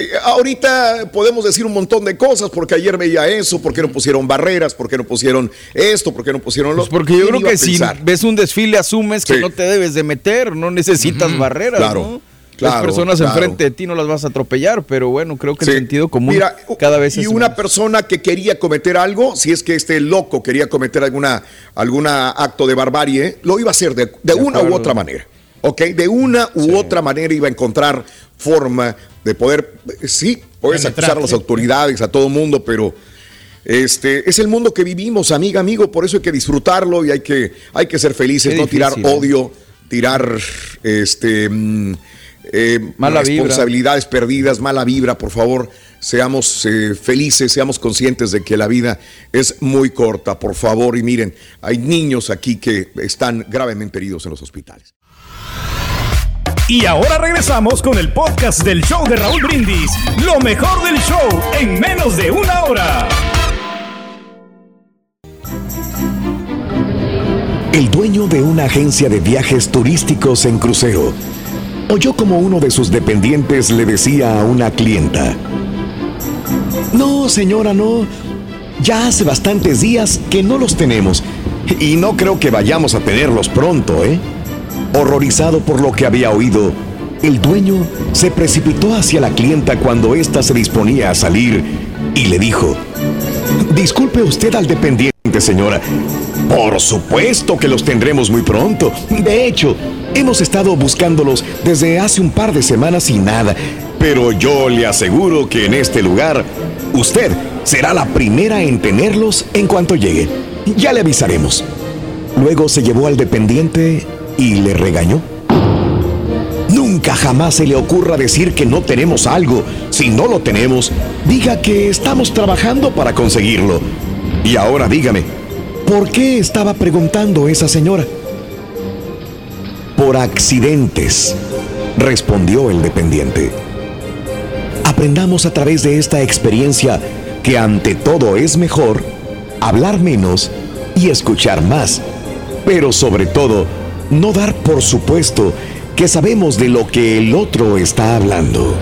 ahorita podemos decir un montón de cosas, porque ayer veía eso, porque no pusieron barreras, porque no pusieron esto, porque no pusieron lo... Pues porque yo creo que si ves un desfile asumes que sí. no te debes de meter, no necesitas uh-huh. barreras, claro, ¿no? Claro, Las personas claro. enfrente de ti no las vas a atropellar, pero bueno, creo que sí. el sentido común Mira, cada vez y es una más. persona que quería cometer algo, si es que este loco quería cometer alguna, alguna acto de barbarie, lo iba a hacer de, de, de una acuerdo. u otra manera. ¿Ok? De una u sí. otra manera iba a encontrar forma de poder, sí, puedes acusar a las autoridades, a todo el mundo, pero este es el mundo que vivimos, amiga, amigo, por eso hay que disfrutarlo y hay que, hay que ser felices, Qué no difícil, tirar odio, ¿eh? tirar este eh, mala responsabilidades vibra. perdidas, mala vibra, por favor, seamos eh, felices, seamos conscientes de que la vida es muy corta, por favor, y miren, hay niños aquí que están gravemente heridos en los hospitales. Y ahora regresamos con el podcast del show de Raúl Brindis. Lo mejor del show en menos de una hora. El dueño de una agencia de viajes turísticos en crucero oyó como uno de sus dependientes le decía a una clienta: No, señora, no. Ya hace bastantes días que no los tenemos y no creo que vayamos a tenerlos pronto, ¿eh? Horrorizado por lo que había oído, el dueño se precipitó hacia la clienta cuando ésta se disponía a salir y le dijo: Disculpe usted al dependiente, señora. Por supuesto que los tendremos muy pronto. De hecho, hemos estado buscándolos desde hace un par de semanas y nada. Pero yo le aseguro que en este lugar, usted será la primera en tenerlos en cuanto llegue. Ya le avisaremos. Luego se llevó al dependiente y le regañó. Nunca jamás se le ocurra decir que no tenemos algo. Si no lo tenemos, diga que estamos trabajando para conseguirlo. Y ahora dígame, ¿por qué estaba preguntando esa señora? Por accidentes, respondió el dependiente. Aprendamos a través de esta experiencia que ante todo es mejor hablar menos y escuchar más, pero sobre todo, no dar por supuesto que sabemos de lo que el otro está hablando.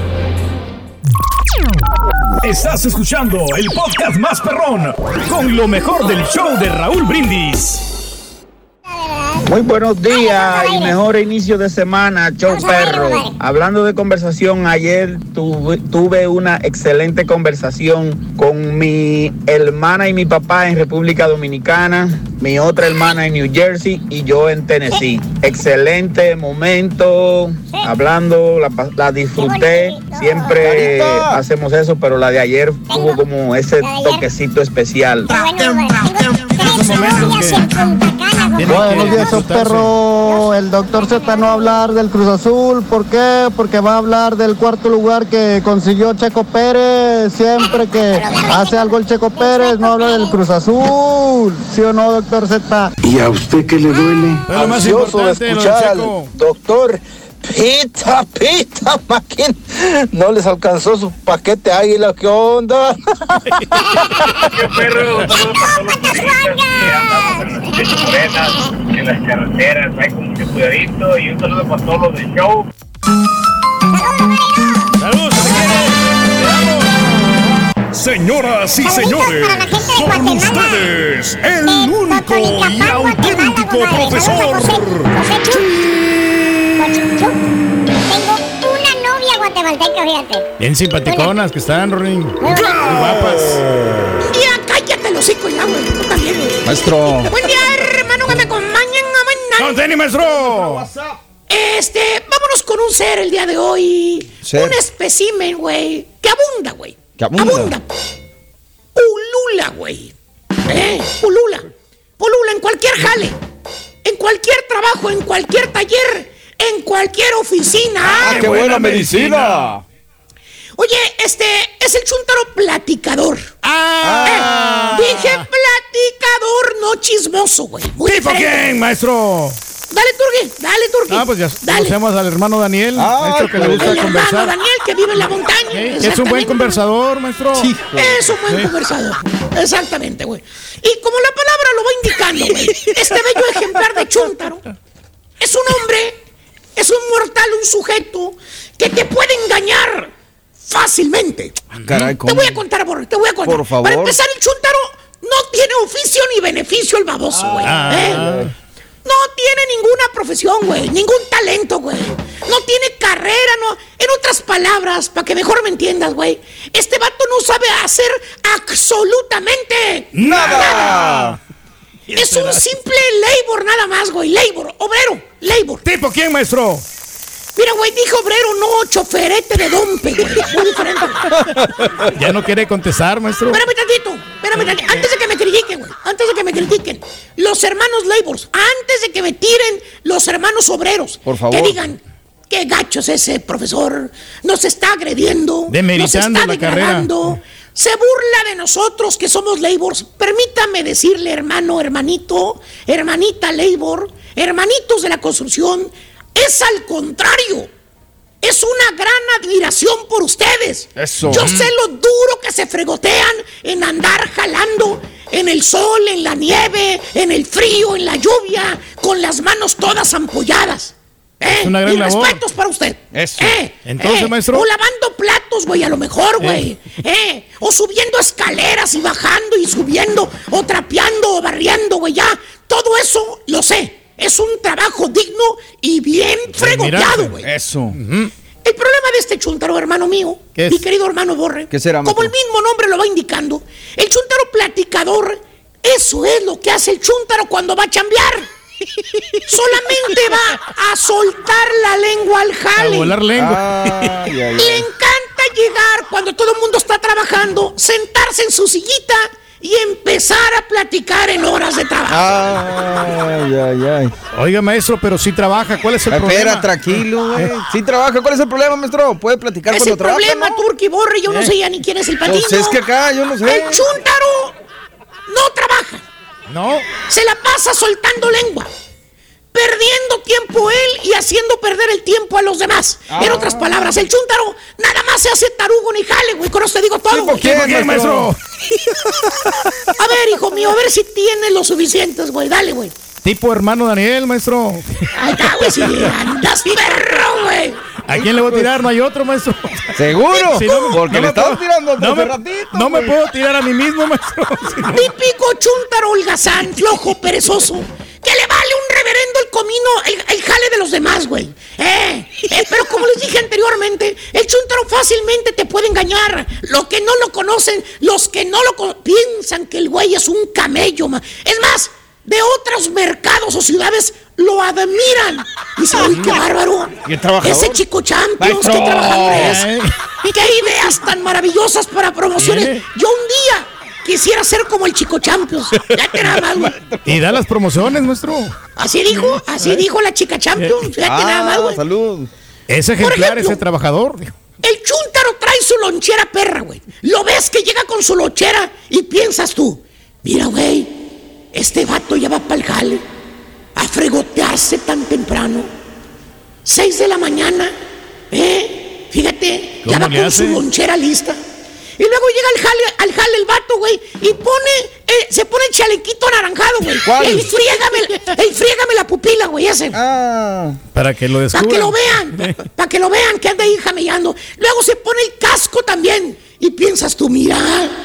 Estás escuchando el podcast más perrón con lo mejor del show de Raúl Brindis. Muy buenos días y mejor inicio de semana, show perro. Hablando de conversación, ayer tuve, tuve una excelente conversación con mi hermana y mi papá en República Dominicana, mi otra hermana en New Jersey y yo en Tennessee. Excelente momento, hablando, la, la disfruté. Siempre hacemos eso, pero la de ayer tuvo como ese toquecito especial. Buenos días, show perro. El doctor Z no va a hablar del Cruz Azul. ¿Por qué? Porque va a hablar del cuarto lugar que consiguió Checo Pérez. Siempre que hace algo el Checo Pérez, no habla del Cruz Azul. ¿Sí o no, doctor Z? ¿Y a usted qué le duele? Pero más Ansioso de escuchar al doctor Pita, Pita, Maquín. No les alcanzó su paquete águila, ¿qué onda? ¡Qué perro! Saludos a todos los turistas que andamos en las morenas, en las carreteras, hay con mucho cuidadito y un saludo para todos los del show. ¡Saludos! Señoras y señores, con ustedes, el único y auténtico profesor. Tengo una novia guatemalteca, fíjate. Bien simpaticonas que están, Rorín. Muy guapas. Ya cállate los hocico ya, güey. Tú también, güey. Maestro. Buen día, hermano, que me acompañen a mañana. ¡No, Denny, maestro! Este, vámonos con un ser el día de hoy. Ser. Un espécimen, güey. Que abunda, güey. Que abunda. Abunda. Ulula, güey. Eh, ulula. Ulula en cualquier jale. En cualquier trabajo, en cualquier taller, en cualquier oficina. ¡Ah, qué, qué buena, buena medicina! medicina! Oye, este es el chúntaro platicador. ¡Ah! Eh, dije platicador, no chismoso, güey. ¿Tipo quién, maestro? Dale, Turqui, dale, Turqui. Ah, pues ya dale. Conocemos al hermano Daniel, ah, maestro, que le gusta el conversar. Hermano Daniel, que vive en la montaña. ¿Sí? Es un buen conversador, maestro. Sí, es un buen sí. conversador. Exactamente, güey. Y como la palabra lo va indicando, güey, este bello ejemplar de chúntaro es un hombre, es un mortal, un sujeto que te puede engañar fácilmente. Caray, ¿cómo? Te voy a contar, Borre, te voy a contar. Por favor. Para empezar, el chúntaro no tiene oficio ni beneficio el baboso, güey. Ah. ¿eh? No tiene ninguna profesión, güey, ningún talento, güey. No tiene carrera, no. En otras palabras, para que mejor me entiendas, güey, este vato no sabe hacer absolutamente nada. nada. Es un simple labor nada más, güey, labor, obrero, labor. ¿Tipo quién, maestro? Mira, güey, dijo obrero, no choferete de dompe, güey. Muy diferente. Ya no quiere contestar, maestro. Espérame tantito, espérame tantito. Antes de que me critiquen, güey. Antes de que me critiquen. Los hermanos labors. Antes de que me tiren los hermanos obreros. Por favor. Que digan, qué gacho es ese profesor. Nos está agrediendo. Demeritando nos está la degradando. Carrera. Se burla de nosotros que somos labors. Permítame decirle, hermano, hermanito, hermanita labor, hermanitos de la construcción. Es al contrario, es una gran admiración por ustedes. Eso. Yo sé lo duro que se fregotean en andar jalando en el sol, en la nieve, en el frío, en la lluvia, con las manos todas ampolladas. ¿Eh? Es una gran y labor. Respetos para usted. Eso. ¿Eh? Entonces, ¿Eh? maestro. O lavando platos, güey, a lo mejor, güey. ¿Eh? ¿Eh? O subiendo escaleras y bajando y subiendo, o trapeando o barriendo, güey, ya. Todo eso lo sé. Es un trabajo digno y bien fregoteado, güey. Eso. Uh-huh. El problema de este chúntaro, hermano mío, mi querido hermano Borre, ¿qué será, como el mismo nombre lo va indicando, el chúntaro platicador, eso es lo que hace el chúntaro cuando va a chambear. Solamente va a soltar la lengua al jale. A volar lengua. Ah, ya, ya. Le encanta llegar cuando todo el mundo está trabajando, sentarse en su sillita y empezar a platicar en horas de trabajo. Ay, ay, ay. Oiga, maestro, pero sí trabaja. ¿Cuál es el Espera, problema? Espera, tranquilo, güey. Sí trabaja. ¿Cuál es el problema, maestro? ¿Puede platicar es cuando trabaja? Es el problema, ¿no? Turqui Borre. Yo ¿Eh? no sé ya ni quién es el patino. Pues es que acá yo no sé. El chúntaro no trabaja. No. Se la pasa soltando lengua. Perdiendo tiempo él y haciendo perder el tiempo a los demás. Ah. En otras palabras, el chúntaro nada más se hace tarugo ni jale, güey. Con eso te digo todo, güey. ¿Quién, ¿Quién, maestro? A ver, hijo mío, a ver si tienes lo suficientes, güey. Dale, güey. Tipo hermano Daniel, maestro. Ahí está, güey. Si andas perro, güey. ¿A quién le voy a tirar? ¿No hay otro, maestro? ¿Seguro? Si no, porque no le estás tirando no me, ratito, no me puedo tirar a mí mismo, maestro. Si no... Típico chúntaro holgazán, flojo, perezoso, que le vale un reverendo no, el, el jale de los demás, güey. Eh, eh, pero como les dije anteriormente, el chúntaro fácilmente te puede engañar. Los que no lo conocen, los que no lo conocen, piensan que el güey es un camello, ma. Es más, de otros mercados o ciudades lo admiran. Dice, uy, qué bárbaro. ¿Qué trabajador? Ese chico Champions, qué trabajador es. Qué ideas tan maravillosas para promociones. ¿Eh? Yo un día quisiera ser como el Chico Champions. Ya te nada más, güey. Y da las promociones, maestro. Así dijo, así ¿Eh? dijo la chica Champions. Ya te nada más, güey. Salud. Ese ejemplar, ese trabajador. El chúntaro trae su lonchera perra, güey. Lo ves que llega con su lonchera y piensas tú, mira, güey, este vato ya va para el jale a fregotearse tan temprano. Seis de la mañana, ¿eh? Fíjate, ya va con su lonchera lista. Y luego llega al jale, al jale el vato, güey, y pone, eh, se pone el chalequito anaranjado, güey. ¿Cuál? El friégame, el friégame la pupila, güey, ese. Ah. Para que lo descubran. Para que lo vean, para que lo vean, que anda ahí jamellando. Luego se pone el casco también. Y piensas tú, mira,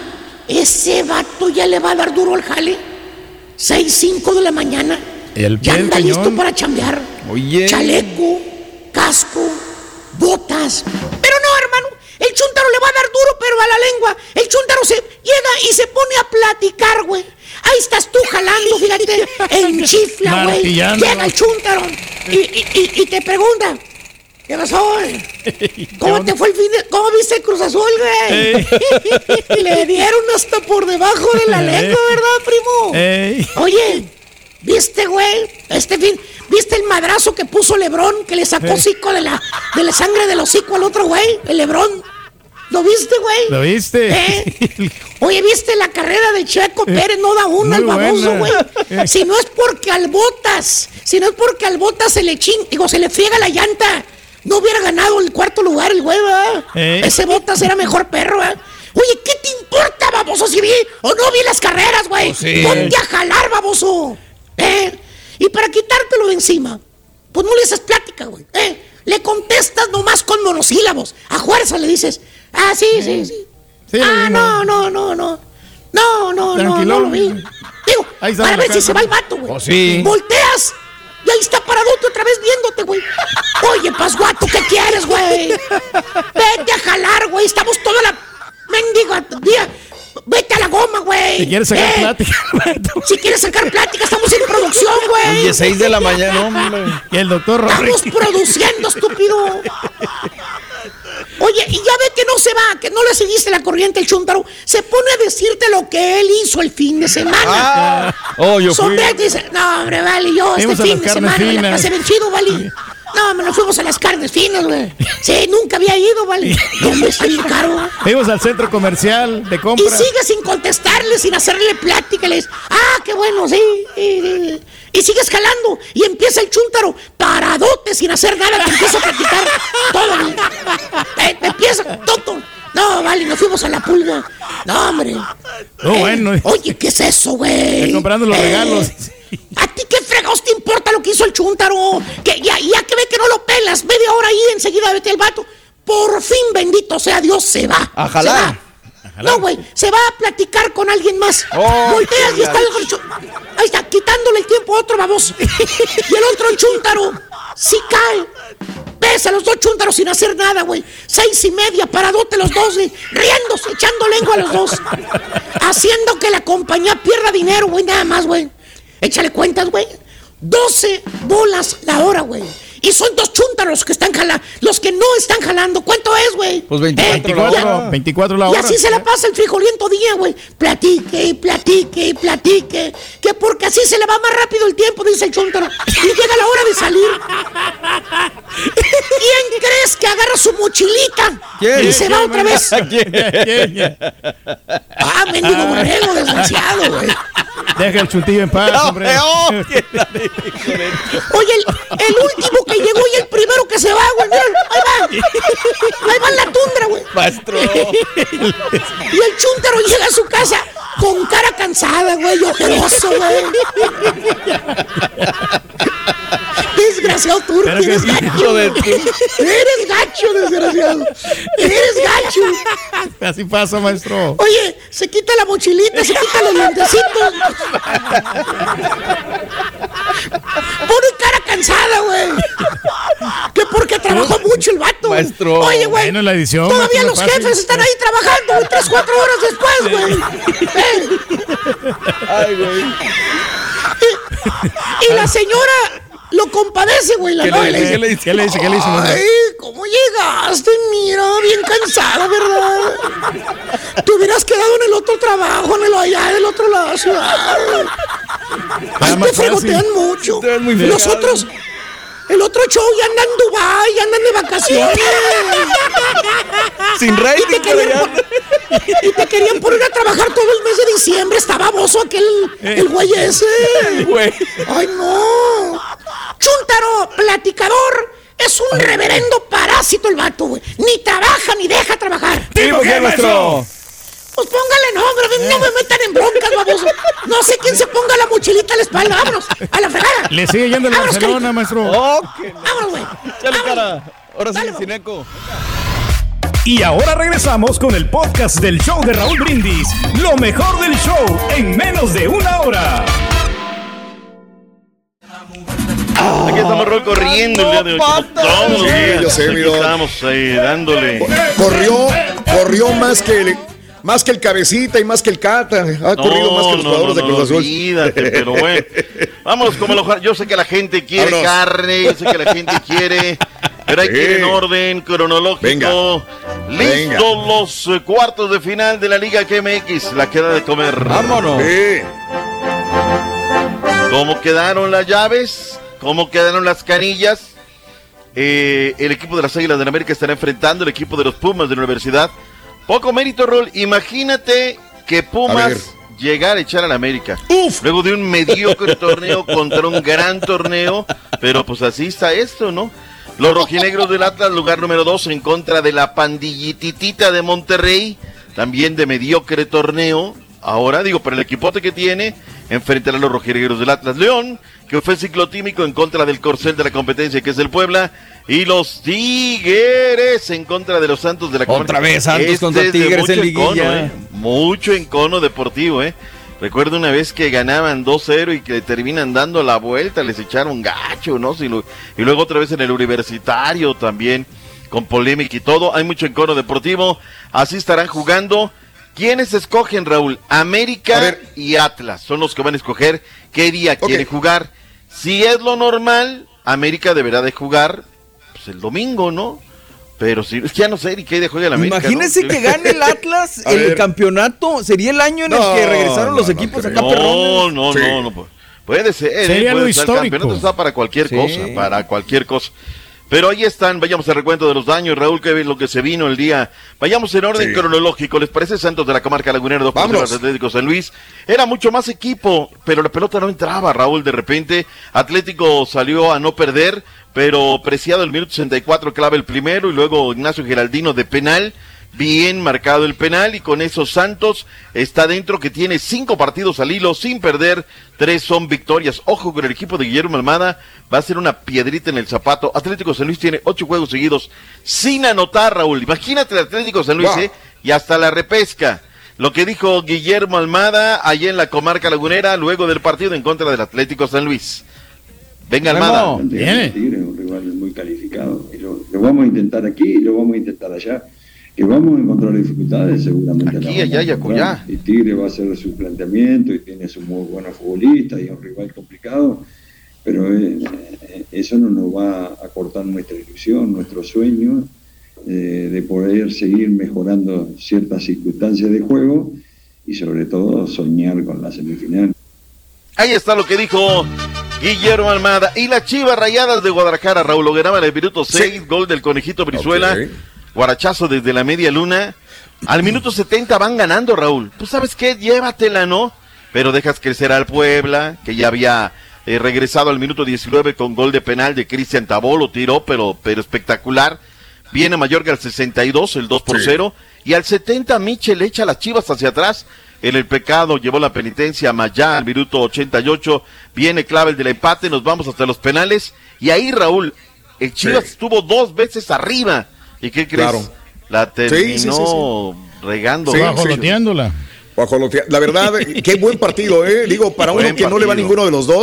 ese vato ya le va a dar duro al jale. Seis, cinco de la mañana. El ya anda cañón. listo para chambear. Oye. Chaleco, casco, botas. Pero no, hermano. El chúntaro le va a dar duro, pero a la lengua. El chúntaro se llega y se pone a platicar, güey. Ahí estás tú jalando, fíjate, en chifla, güey. Llega el chúntaro y, y, y, y te pregunta, ¿qué pasó, güey? ¿Cómo te fue el fin de... ¿Cómo viste el Cruz Azul, güey? Le dieron hasta por debajo de la lengua, ¿verdad, primo? Ey. Oye, ¿viste, güey? Este fin... ¿Viste el madrazo que puso Lebrón? Que le sacó hocico de la, de la sangre del hocico al otro güey, el Lebrón. ¿Lo viste, güey? ¿Lo viste? ¿Eh? Oye, ¿viste la carrera de Checo Pérez? No da una al Muy baboso, buena. güey. Si no es porque al Botas, si no es porque al Botas se le ching, digo, se le friega la llanta, no hubiera ganado el cuarto lugar el güey, ¿verdad? ¿Eh? Ese Botas era mejor perro, ¿verdad? Oye, ¿qué te importa, baboso, si vi o no vi las carreras, güey? Oh, sí. Ponte a jalar, baboso. ¿Eh? Y para quitártelo de encima, pues no le haces plática, güey. ¿Eh? Le contestas nomás con monosílabos. A fuerza le dices, ah, sí, sí, sí. Sí, ah, lo no, no, no, no. No, no, no, no lo vi. Digo, Ahí está para la ver si casa. se va el vato, güey. Oh, sí. Volteas y ahí está paradote otra vez viéndote, güey. Oye, pasguato, ¿qué quieres, güey? Vete a jalar, güey. Estamos toda la mendiga día. Vete a la goma, güey. Si quieres sacar Eh, plática. Si quieres sacar plática, estamos en producción, güey. Oye, seis de la mañana, hombre. Y el doctor Estamos Rodríguez. produciendo, estúpido. Oye, y ya ve que no se va, que no le seguiste la corriente el chúntaro. Se pone a decirte lo que él hizo el fin de semana. Ah, oh, yo fui. Sonríe y dice, no, hombre, vale, yo Fuimos este a fin las de carnes semana me la finas. pasé bien chido, vale. No, me nos fuimos a las carnes finas, güey. Sí, nunca había ido, vale. No, me está bien caro, güey. Fuimos al centro comercial de Y compra. sigue sin contestarle, sin hacerle plática. Le dices, ah, qué bueno, sí, sí, sí. Y sigues jalando. Y empieza el chúntaro, paradote, sin hacer nada. Te empieza a platicar todo. güey. Te, te empieza, tonto. No, vale, nos fuimos a la pulga. No, hombre. Oh, bueno. Oye, ¿qué es eso, güey? Está comprando los Eh, regalos. ¿A ti qué fregados te importa lo que hizo el chúntaro? Que ya, ya que ve que no lo pelas, media hora ahí, enseguida vete el vato. Por fin, bendito sea Dios, se va. A jalar. Se va. No, güey, se va a platicar con alguien más. Oh, Volteas y está el chu- ahí está, quitándole el tiempo a otro baboso. Y el otro, el chúntaro, sí cae. Ves a los dos chúntaros sin hacer nada, güey. Seis y media, paradote los dos, güey. Riéndose, echando lengua a los dos. Haciendo que la compañía pierda dinero, güey, nada más, güey. Échale cuentas, güey. doce bolas la hora, güey. Y son dos chúntaros que están jalando. Los que no están jalando. ¿Cuánto es, güey? Pues veinticuatro la veinticuatro, hora. veinticuatro la Y hora. así se la pasa el frijoliento día, güey. Platique y platique y platique. Que porque así se le va más rápido el tiempo, dice el chúntaro. Y llega la hora de salir. ¿Quién crees que agarra su mochilita? ¿Quién? Y se va otra vez. ¿Quién? Ah, mendigo borrego, desgraciado, güey. Deja el chuntillo en paz, hombre. Oh, Oye, el, el último que llegó y el primero que se va, güey. Mira, ahí va. Ahí va en la tundra, güey. Maestro. Y el chúntaro llega a su casa con cara cansada, güey, ojeroso, güey. Desgraciado turco, Pero que eres sí, gacho. hijo de tu- Eres gacho, desgraciado. Eres gacho. Así pasa, maestro. Oye, se quita la mochilita, se quita los lentecitos. Pone cara cansada, güey. Que porque trabajó mucho el vato. Maestro. Oye, güey. Bueno, la edición, todavía maestro, los jefes están ahí trabajando güey, tres, cuatro horas después, güey. Eh. Ay, güey. Y, y la señora lo compadece, güey. La ¿Qué, le dice, ¿Qué le dice? ¿Qué le dice? ¿Qué le dice? Ay, ¿cómo llegaste? Mira, bien cansada, ¿verdad? Te hubieras quedado en el otro trabajo, en el allá del otro lado de la ciudad. Ay, te fregotean mucho. Los otros, el otro show ya andan en Dubái, ya andan de vacaciones. Sin rating. Y te querían, pon- y te querían poner a trabajar todo el mes de diciembre. Está baboso aquel, el güey ese. Güey. Ay, no. Chúntaro, platicador. Es un reverendo parásito el vato, güey. Ni trabaja ni deja trabajar. ¿Tipo qué, maestro? Pues póngale nombre, no me metan en broncas, baboso. No sé quién se ponga la mochilita a la espalda. Vámonos, a la fregada. Le sigue yendo el Vámonos, Barcelona, carita. maestro. Oh, qué... Vámonos, güey. Chale, cara. Ahora sí, sin eco. Y ahora regresamos con el podcast del show de Raúl Brindis. Lo mejor del show en menos de una hora. Aquí estamos Raúl, corriendo el día de hoy. como Todos los Sí, días. yo sé, Aquí mi don. estamos ahí dándole. Corrió, corrió más que el, más que el Cabecita y más que el Cata. Ha corrido más que los jugadores de Cruz Azul. Olvídate, pero bueno. Vámonos como lo, yo sé que la gente quiere Vámonos. carne, yo sé que la gente quiere, pero hay que ir en orden cronológico. Venga. Listos Venga. los eh, cuartos de final de la Liga K M X, la queda de comer. Vámonos. Sí. ¿Cómo quedaron las llaves? ¿Cómo quedaron las canillas? Eh, el equipo de las Águilas del América estará enfrentando el equipo de los Pumas de la Universidad. Poco mérito, Rol. Imagínate que A ver. Pumas llegara a echar a la América. Uf. Luego de un mediocre torneo contra un gran torneo. Pero pues así está esto, ¿no? Los rojinegros del Atlas, lugar número dos, en contra de la pandillititita de Monterrey. También de mediocre torneo. Ahora, digo, para el equipote que tiene, enfrentará a los rojinegros del Atlas. León, que fue ciclotímico en contra del corcel de la competencia, que es el Puebla. Y los Tigres en contra de los Santos de la Otra vez Santos contra es de Tigres mucho en liguilla. encono, ¿eh? Mucho encono deportivo, ¿eh? Recuerdo una vez que ganaban dos cero y que terminan dando la vuelta, les echaron gacho, ¿no? Si lo- y luego otra vez en el Universitario también, con polémica y todo. Hay mucho encono deportivo. Así estarán jugando. ¿Quiénes escogen, Raúl? América y Atlas son los que van a escoger qué día Ok. quieren jugar. Si es lo normal, América deberá de jugar pues, el domingo, ¿no? Pero si es que ya no sé ni qué día juega el América. Imagínense ¿no? que gane el Atlas A el ver. campeonato. Sería el año en el No, que regresaron no, los no equipos creo. acá No, perrones. no, Sí. no, no, pu- puede ser. ¿eh? Sería Puede lo ser. histórico. El campeonato está para cualquier Sí. cosa, para cualquier cosa. Pero ahí están, vayamos al recuento de los daños, Raúl, que es lo que se vino el día. Vayamos en orden Sí. cronológico, ¿les parece? Santos de la Comarca Lagunera, dos por cero Vámonos. Atlético San Luis. Era mucho más equipo, pero la pelota no entraba, Raúl, de repente. Atlético salió a no perder, pero Preciado el minuto sesenta y cuatro clave el primero, y luego Ignacio Geraldino de penal. Bien marcado el penal, y con eso Santos está dentro, que tiene cinco partidos al hilo sin perder, tres son victorias. Ojo con el equipo de Guillermo Almada, va a ser una piedrita en el zapato. Atlético San Luis tiene ocho juegos seguidos sin anotar, Raúl. Imagínate el Atlético San Luis, Wow. ¿eh? Y hasta la repesca. Lo que dijo Guillermo Almada allá en la Comarca Lagunera luego del partido en contra del Atlético San Luis. Venga, Almada. Viene. Tigre es un rival muy calificado. Y lo, lo vamos a intentar aquí y lo vamos a intentar allá. Que vamos a encontrar dificultades, seguramente. Aquí, las vamos allá a y encontrar. acullá. Y Tigre va a hacer su planteamiento y tiene sus muy buenos futbolistas y es un rival complicado. Pero eh, eh, eso no nos va a cortar nuestra ilusión, nuestro sueño eh, de poder seguir mejorando ciertas circunstancias de juego y sobre todo soñar con la semifinal. Ahí está lo que dijo Guillermo Almada. Y las Chivas Rayadas de Guadalajara, Raúl, lo ganaban en el minuto seis, gol del Conejito Brizuela, Ok. guarachazo desde la media luna. Al minuto setenta van ganando, Raúl. Pues sabes qué, llévatela, ¿no? Pero dejas crecer al Puebla, que ya había eh, regresado al minuto diecinueve con gol de penal de Cristian Tabolo, tiró, pero, pero espectacular. Viene Mallorca al sesenta y dos, el dos por cero. Y al setenta Michel echa las Chivas hacia atrás. En el pecado llevó la penitencia a Mayá al minuto ochenta y ocho. Viene clave el del empate, nos vamos hasta los penales. Y ahí, Raúl, el Chivas Sí. estuvo dos veces arriba. ¿Y qué crees? Claro. La terminó Sí, sí, sí, sí. regando. Sí, ¿no? Bajoloteándola. Guajolotea. La verdad, qué buen partido, ¿eh? Digo, para uno Buen que no le va a partido. ninguno de los dos,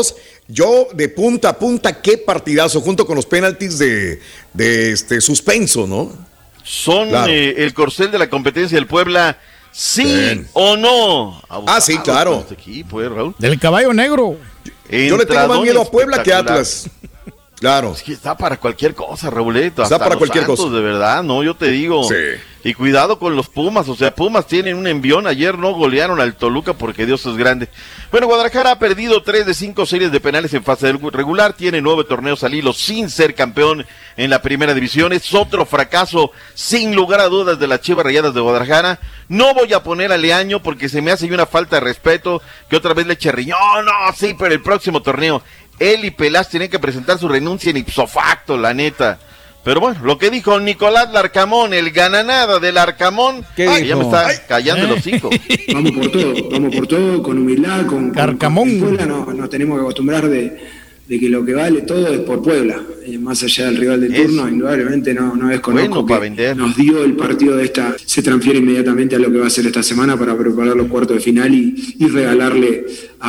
Yo, de punta a punta, qué partidazo, junto con los penaltis de, de este suspenso, ¿no? Son Claro. eh, el corcel de la competencia del Puebla, sí Bien. o no. Ah, sí, claro. Este equipo, eh, Raúl. Del caballo negro. Yo le tengo más miedo a Puebla que a Atlas. Claro. Es que está para cualquier cosa, Raúlito. Está Hasta para los cualquier Santos, cosa. de verdad, no, yo te digo. Sí. Y cuidado con los Pumas, o sea, Pumas tienen un envión. Ayer no golearon al Toluca porque Dios es grande. Bueno, Guadalajara ha perdido tres de cinco series de penales en fase regular. Tiene nueve torneos al hilo sin ser campeón en la primera división. Es otro fracaso, sin lugar a dudas, de las Chivas Rayadas de Guadalajara. No voy a poner a Leaño porque se me hace una falta de respeto que otra vez le eche riñón. No, no, sí, pero el próximo torneo. Él y Pelás tienen que presentar su renuncia en ipso facto, la neta. Pero bueno, lo que dijo Nicolás Larcamón, el gananada del Arcamón, que ya me está ay, callando ay. los hocico. Vamos por todo, vamos por todo, con humildad, con, con, con Puebla no, nos tenemos que acostumbrar de, de que lo que vale todo es por Puebla. Eh, más allá del rival del es, turno, indudablemente no, no desconozco bueno, que vender. Nos dio el partido de esta, se transfiere inmediatamente a lo que va a ser esta semana para preparar los cuartos de final y, y regalarle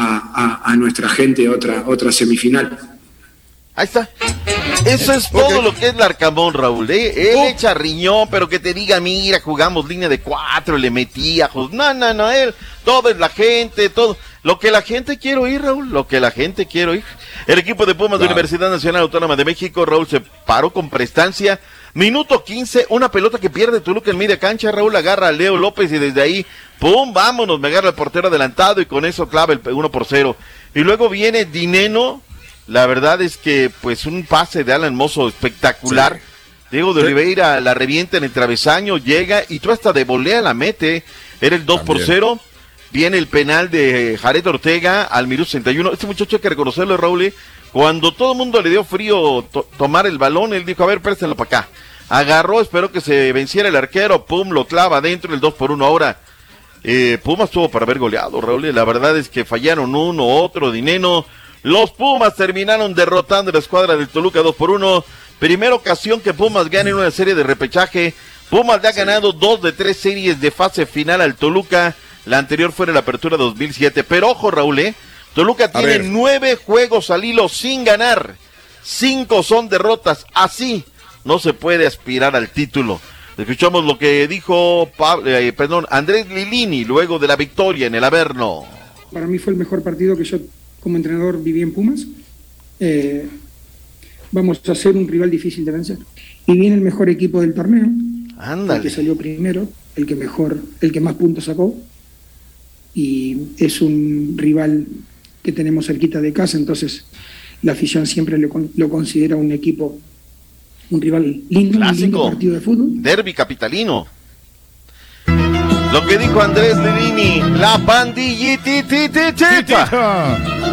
a, a, a nuestra gente otra, otra semifinal. Ahí está. Eso es todo okay. lo que es Larcamón, Raúl. ¿eh? Él oh. echa riñón, pero que te diga, mira, jugamos línea de cuatro, le metía. No, no, no, él, todo es la gente, todo. Lo que la gente quiere oír, Raúl, lo que la gente quiere oír. El equipo de Pumas claro. de Universidad Nacional Autónoma de México, Raúl, se paró con prestancia. Minuto quince, una pelota que pierde Toluca en media cancha, Raúl agarra a Leo López y desde ahí, pum, vámonos, me agarra el portero adelantado y con eso clava el uno por cero. Y luego viene Dineno. La verdad es que, pues, un pase de Alan Mozo espectacular. Sí. Diego de sí. Oliveira la revienta en el travesaño, llega y tú hasta de volea la mete. Era el dos por cero. Viene el penal de Jared Ortega al minuto sesenta y uno. Este muchacho hay que reconocerlo, Raúl. Cuando todo el mundo le dio frío to- tomar el balón, él dijo, a ver, préstenlo para acá. Agarró, esperó que se venciera el arquero, pum, lo clava adentro, el dos por uno ahora. Eh, Pumas tuvo para haber goleado, Raúl. La verdad es que fallaron uno, otro, Dineno. Los Pumas terminaron derrotando a la escuadra del Toluca dos por uno. Primera ocasión que Pumas gana en una serie de repechaje. Pumas le ha sí. ganado dos de tres series de fase final al Toluca. La anterior fue en la apertura dos mil siete. Pero ojo, Raúl, ¿eh? Toluca a tiene ver. nueve juegos al hilo sin ganar. Cinco son derrotas. Así no se puede aspirar al título. Escuchamos lo que dijo Pablo, eh, perdón, Andrés Lilini luego de la victoria en el Averno. Para mí fue el mejor partido que yo como entrenador viví en Pumas. Eh, vamos a ser un rival difícil de vencer. Y viene el mejor equipo del torneo. Ándale. El que salió primero, el que mejor, el que más puntos sacó. Y es un rival que tenemos cerquita de casa, entonces la afición siempre lo, lo considera un equipo, un rival lindo, clásico, un lindo partido de fútbol. Derbi capitalino. Lo que dijo Andrés Lilini, la pandillitititita.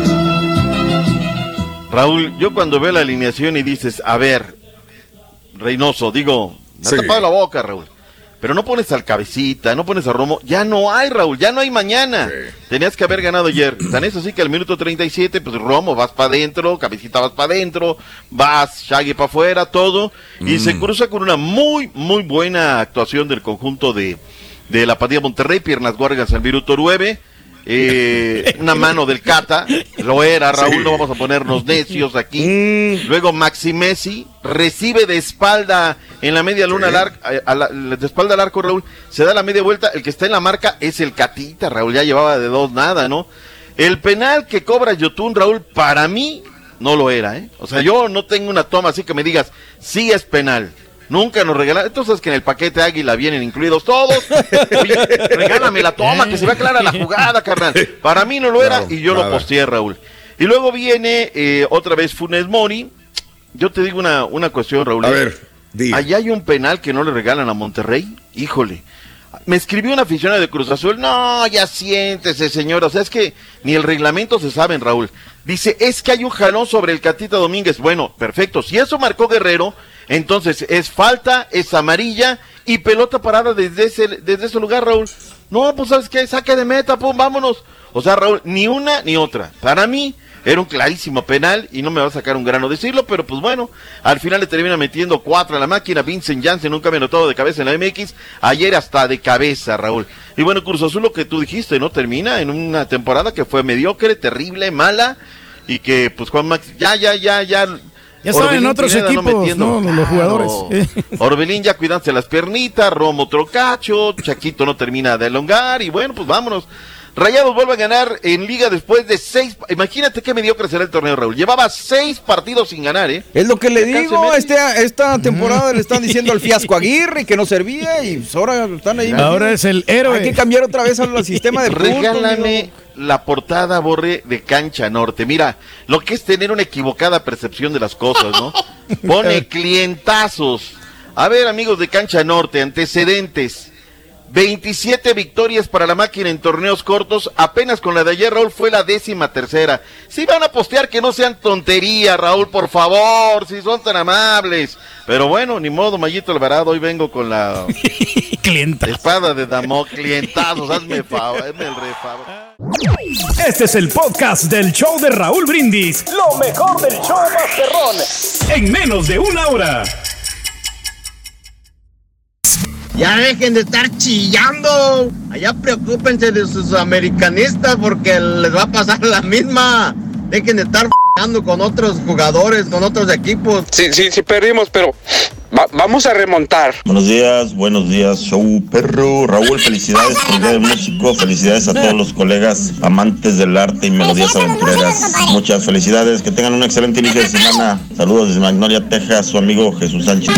Raúl, yo cuando veo la alineación y dices, a ver, Reynoso, digo, me sí. ha tapado la boca, Raúl, pero no pones al Cabecita, no pones a Romo, ya no hay, Raúl, ya no hay mañana. Sí. Tenías que haber ganado ayer. Tan es así que al minuto treinta y siete, pues Romo vas para adentro, Cabecita vas para adentro, vas Shaggy para afuera, todo, mm. y se cruza con una muy, muy buena actuación del conjunto de... de la Padilla Monterrey, piernas guargas al minuto nueve, eh, una mano del Cata, lo era, Raúl, sí. no vamos a ponernos necios aquí. Mm. Luego Maxi Messi recibe de espalda en la media luna, sí. al arco, a la, de espalda al arco, Raúl, se da la media vuelta, el que está en la marca es el Catita, Raúl, ya llevaba de dos nada, ¿no? El penal que cobra Yotun, Raúl, para mí no lo era, ¿eh? O sea, yo no tengo una toma así que me digas, sí es penal. Nunca nos regalaron, entonces que en el paquete Águila vienen incluidos todos. Oye, regálame la toma, que se vea clara la jugada, carnal. Para mí no lo era, no, y yo nada. Lo posteé, Raúl. Y luego viene eh, otra vez Funes Mori. Yo te digo una, una cuestión, Raúl. A ver, diga. Allá hay un penal que no le regalan a Monterrey. Híjole. Me escribió una aficionada de Cruz Azul. No, ya siéntese, señor. O sea, es que ni el reglamento se sabe, Raúl. Dice, es que hay un jalón sobre el Catita Domínguez. Bueno, perfecto. Si eso marcó Guerrero, entonces es falta, es amarilla y pelota parada desde ese, desde ese lugar, Raúl. No, pues ¿sabes qué? Saque de meta, pum, vámonos. O sea, Raúl, ni una ni otra. Para mí era un clarísimo penal y no me va a sacar un grano decirlo, pero pues bueno, al final le termina metiendo cuatro a la máquina. Vincent Janssen nunca me anotado de cabeza en la M X, ayer hasta de cabeza, Raúl. Y bueno, Cruz Azul, lo que tú dijiste, ¿no? Termina en una temporada que fue mediocre, terrible, mala. y que pues Juan Max, ya, ya, ya, ya. Ya están en otros Pineda, equipos, no, no los jugadores. Orbelín ya cuidándose las piernitas, Romo otro cacho, Chaquito no termina de elongar y bueno, pues vámonos. Rayados vuelve a ganar en Liga después de seis. Imagínate qué mediocre será el torneo, Raúl. Llevaba seis partidos sin ganar, ¿eh? Es lo que le digo. Este, esta temporada le están diciendo al fiasco Aguirre que no servía y pues ahora están ahí. Ahora es el héroe. Hay que cambiar otra vez al sistema de puntos. Regálame la portada, Borre, de Cancha Norte. Mira, lo que es tener una equivocada percepción de las cosas, ¿no? Pone clientazos. A ver, amigos de Cancha Norte, antecedentes. veintisiete victorias para la máquina en torneos cortos, apenas con la de ayer, Raúl, fue la décima tercera. Si van a postear, que no sean tonterías, Raúl, por favor, si son tan amables. Pero bueno, ni modo, Mayito Alvarado, hoy vengo con la espada de Damocles, clientazos, hazme favor, hazme el re favor. Este es el podcast del show de Raúl Brindis, lo mejor del show Masterrón, en menos de una hora. Ya dejen de estar chillando. Allá preocúpense de sus americanistas porque les va a pasar la misma. Dejen de estar f***ando con otros jugadores, con otros equipos. Sí, sí, sí perdimos, pero va- vamos a remontar. Buenos días, buenos días, show perro. Raúl, felicidades por el Día del Músico. Felicidades a todos los colegas amantes del arte y melodías aventureras. Muchas felicidades, que tengan un excelente inicio de semana. Saludos desde Magnolia, Texas, su amigo Jesús Sánchez.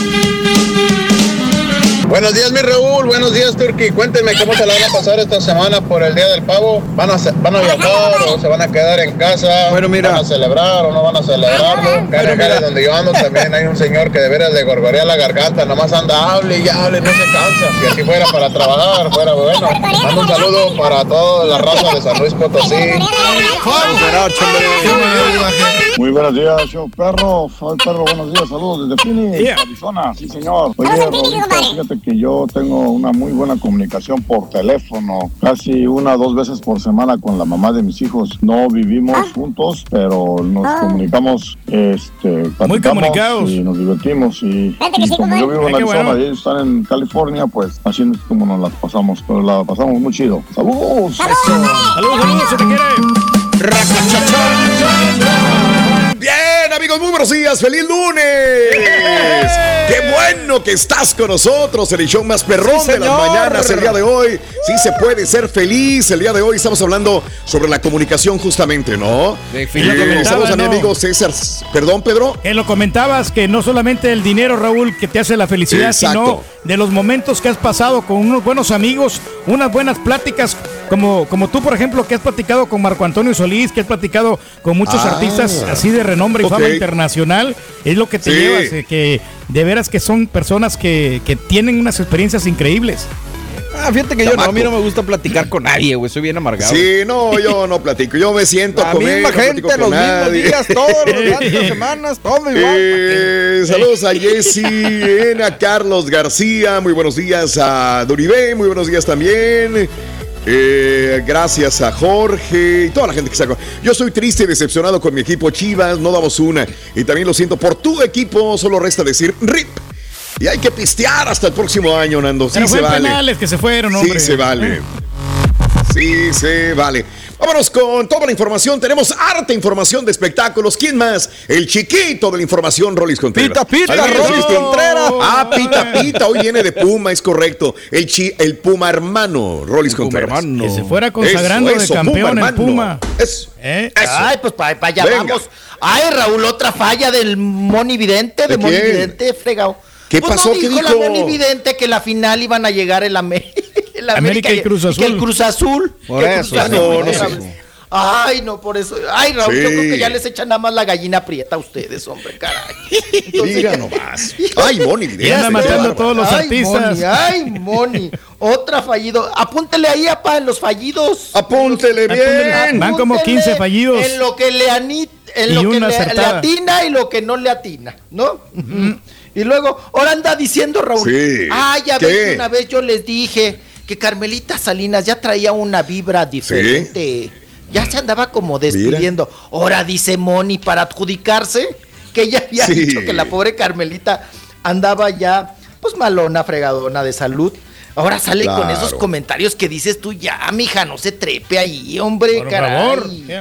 Buenos días, mi Raúl. Buenos días, Turki. Cuéntenme cómo se la van a pasar esta semana por el Día del Pavo. ¿Van a, van a viajar o se van a quedar en casa? Bueno, mira. ¿Van a celebrar o no van a celebrarlo? Bueno, mira, donde yo ando también hay un señor que de veras le gorgorea la garganta. Nomás anda, hable y hable, no se cansa. Si así fuera para trabajar, fuera bueno. Mando un saludo para toda la raza de San Luis Potosí. Muy buenos días, show perro. Soy perro, buenos días. Saludos desde Phoenix, yeah. Arizona. Sí, señor. Oye, Rodrigo, fíjate que yo tengo una muy buena comunicación por teléfono, casi una o dos veces por semana con la mamá de mis hijos. No vivimos ah. juntos, pero nos ah. comunicamos, este, muy comunicados y nos divertimos. Y, y como yo vivo en Arizona bueno. y ellos están en California, pues así es como nos la pasamos, pero la pasamos muy chido. ¡Saludos! ¡Saludos, saludos, saludos! ¡Se te quiere! Bien, amigos, muy buenos días, feliz lunes. Qué bueno que estás con nosotros en el show más perrón sí, de las mañanas el día de hoy. Sí se puede ser feliz. El día de hoy estamos hablando sobre la comunicación justamente, ¿no? Definitivamente. Eh, saludos a mi amigo César. Perdón, Pedro. Que lo comentabas, que no solamente el dinero, Raúl, que te hace la felicidad, exacto, sino de los momentos que has pasado con unos buenos amigos, unas buenas pláticas, como, como tú, por ejemplo, que has platicado con Marco Antonio Solís, que has platicado con muchos ah, artistas así de renombre y okay. fama internacional. Es lo que te sí. llevas, eh, que de veras que son personas que, que tienen unas experiencias increíbles. Ah, fíjate que Chamaco. yo no, a mí no me gusta platicar con nadie, güey, soy bien amargado. Sí, no, yo no platico, yo me siento a comer, misma no gente, con los nadie. mismos días, todos los días, las semanas, todo igual. Eh, saludos a Jessy, eh, a Carlos García, muy buenos días a Duribé, muy buenos días también. Eh, gracias a Jorge y toda la gente que está con... Yo estoy triste y decepcionado con mi equipo Chivas, no damos una. Y también lo siento por tu equipo, solo resta decir R I P. Y hay que pistear hasta el próximo año, Nando. Sí, pero se vale. penales que se fueron, hombre. Sí se vale. Sí se vale. Vámonos con toda la información. Tenemos harta información de espectáculos. ¿Quién más? El chiquito de la información, Rolis Contreras. Pita, pita, Rolis Contreras. Ah, pita, pita. Hoy viene de Puma, es correcto. El, chi, el Puma hermano, Rolis Contreras. Hermano. Que se fuera consagrando eso, eso, de campeón Puma, el Puma. Eso. ¿Eh? eso. Ay, pues para pa allá Venga. vamos. Ay, Raúl, otra falla del monividente, de, de monividente fregado. ¿Qué pues pasó? No ¿Qué dijo dijo? la monividente que la final iban a llegar el América. El América, América y Cruz Azul. Que el Cruz Azul. Por eso. Cruz Azul, no, no sé. Ay, no, por eso. Ay, Raúl, sí. yo creo que ya les echan nada más la gallina prieta a ustedes, hombre, caray. Entonces, Diga nomás. Ay, Moni. Y anda matando a todos los ay, artistas. Moni, ay, Moni. Otra fallido. Apúntele ahí, apá, en los fallidos. Apúntele bien. Apúntele, Van como quince fallidos. En lo que le, anit, en lo que le, le atina y lo que no le atina, ¿no? Uh-huh. Y luego, ahora anda diciendo Raúl. Sí. Ah, ya ves que una vez yo les dije que Carmelita Salinas ya traía una vibra diferente. ¿Sí? Ya se andaba como despidiendo. Mira. Ahora dice Moni para adjudicarse que ella había sí. dicho que la pobre Carmelita andaba ya, pues malona, fregadona de salud. Ahora sale claro. con esos comentarios que dices tú, ya, mija, no se trepe ahí, hombre, por caray. favor. Yeah.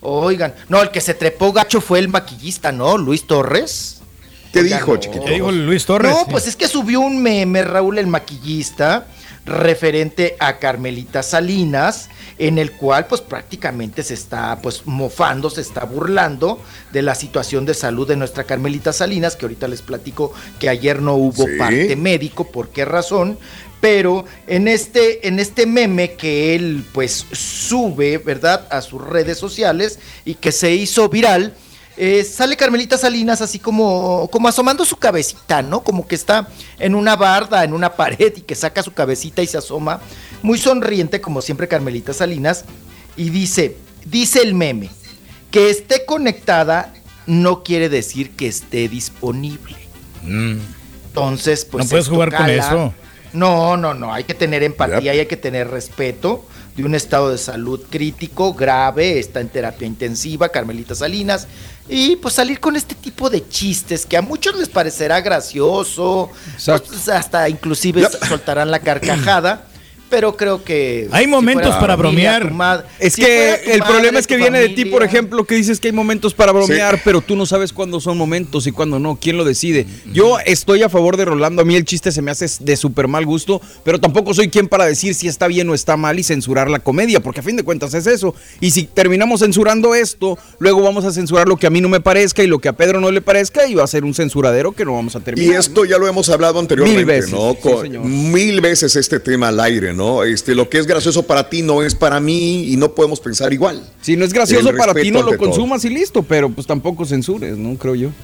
Oigan, no, el que se trepó gacho fue el maquillista, ¿no? Luis Torres. ¿Qué Oigan, dijo, no. chiquito? ¿Qué dijo Luis Torres? No, sí. pues es que subió un meme, Raúl, el maquillista, referente a Carmelita Salinas, en el cual pues prácticamente se está pues mofando, se está burlando de la situación de salud de nuestra Carmelita Salinas, que ahorita les platico que ayer no hubo ¿Sí? parte médico, ¿por qué razón? Pero en este, en este meme que él pues sube, ¿verdad?, a sus redes sociales y que se hizo viral, eh, sale Carmelita Salinas así como, como asomando su cabecita, ¿no? Como que está en una barda, en una pared y que saca su cabecita y se asoma, muy sonriente como siempre Carmelita Salinas, y dice, dice el meme, que esté conectada no quiere decir que esté disponible. Mm. Entonces, pues... No puedes jugar cala. con eso. No, no, no, hay que tener empatía yep. y hay que tener respeto de un estado de salud crítico, grave, está en terapia intensiva, Carmelita Salinas, y pues salir con este tipo de chistes que a muchos les parecerá gracioso, pues, hasta inclusive yep. soltarán la carcajada. Pero creo que... Hay momentos si para familia, bromear. Madre, es si que el madre, problema es que viene familia. de ti, por ejemplo, que dices que hay momentos para bromear, sí. pero tú no sabes cuándo son momentos y cuándo no. ¿Quién lo decide? Mm-hmm. Yo estoy a favor de Rolando. A mí el chiste se me hace de súper mal gusto, pero tampoco soy quien para decir si está bien o está mal y censurar la comedia, porque a fin de cuentas es eso. Y si terminamos censurando esto, luego vamos a censurar lo que a mí no me parezca y lo que a Pedro no le parezca y va a ser un censuradero que no vamos a terminar. Y esto ya lo hemos hablado anteriormente, mil veces, ¿no? Con, sí, mil veces este tema al aire, ¿no? Este, lo que es gracioso para ti no es para mí y no podemos pensar igual. Si no es gracioso para ti, no lo consumas todo. Y listo, pero pues tampoco censures, ¿no? Creo yo.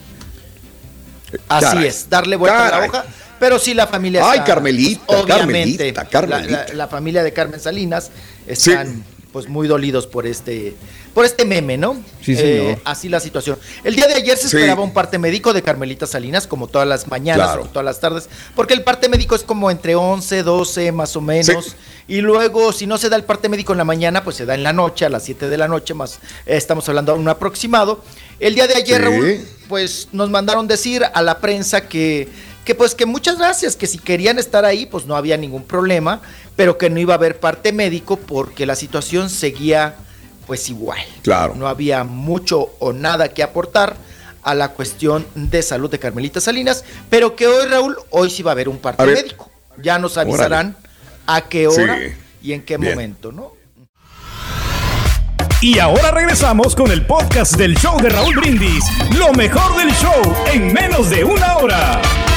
Así Caray. es, darle vuelta Caray. a la hoja, pero sí la familia está... Ay, Carmelita, pues, obviamente, Carmelita, Carmelita. La, la, la familia de Carmen Salinas están... Sí. pues muy dolidos por este por este meme, ¿no? Sí, señor. Eh, así la situación. El día de ayer se sí. esperaba un parte médico de Carmelita Salinas, como todas las mañanas, claro. como todas las tardes, porque el parte médico es como entre once, doce más o menos, sí. y luego si no se da el parte médico en la mañana, pues se da en la noche, a las siete de la noche, más eh, estamos hablando de un aproximado. El día de ayer, sí. Raúl, pues nos mandaron decir a la prensa que que pues que muchas gracias, que si querían estar ahí, pues no había ningún problema, pero que no iba a haber parte médico porque la situación seguía pues igual. Claro. No había mucho o nada que aportar a la cuestión de salud de Carmelita Salinas, pero que hoy, Raúl, hoy sí va a haber un parte médico. Ya nos avisarán Órale. a qué hora sí. y en qué Bien. momento, ¿no? Y ahora regresamos con el podcast del show de Raúl Brindis, lo mejor del show en menos de una hora.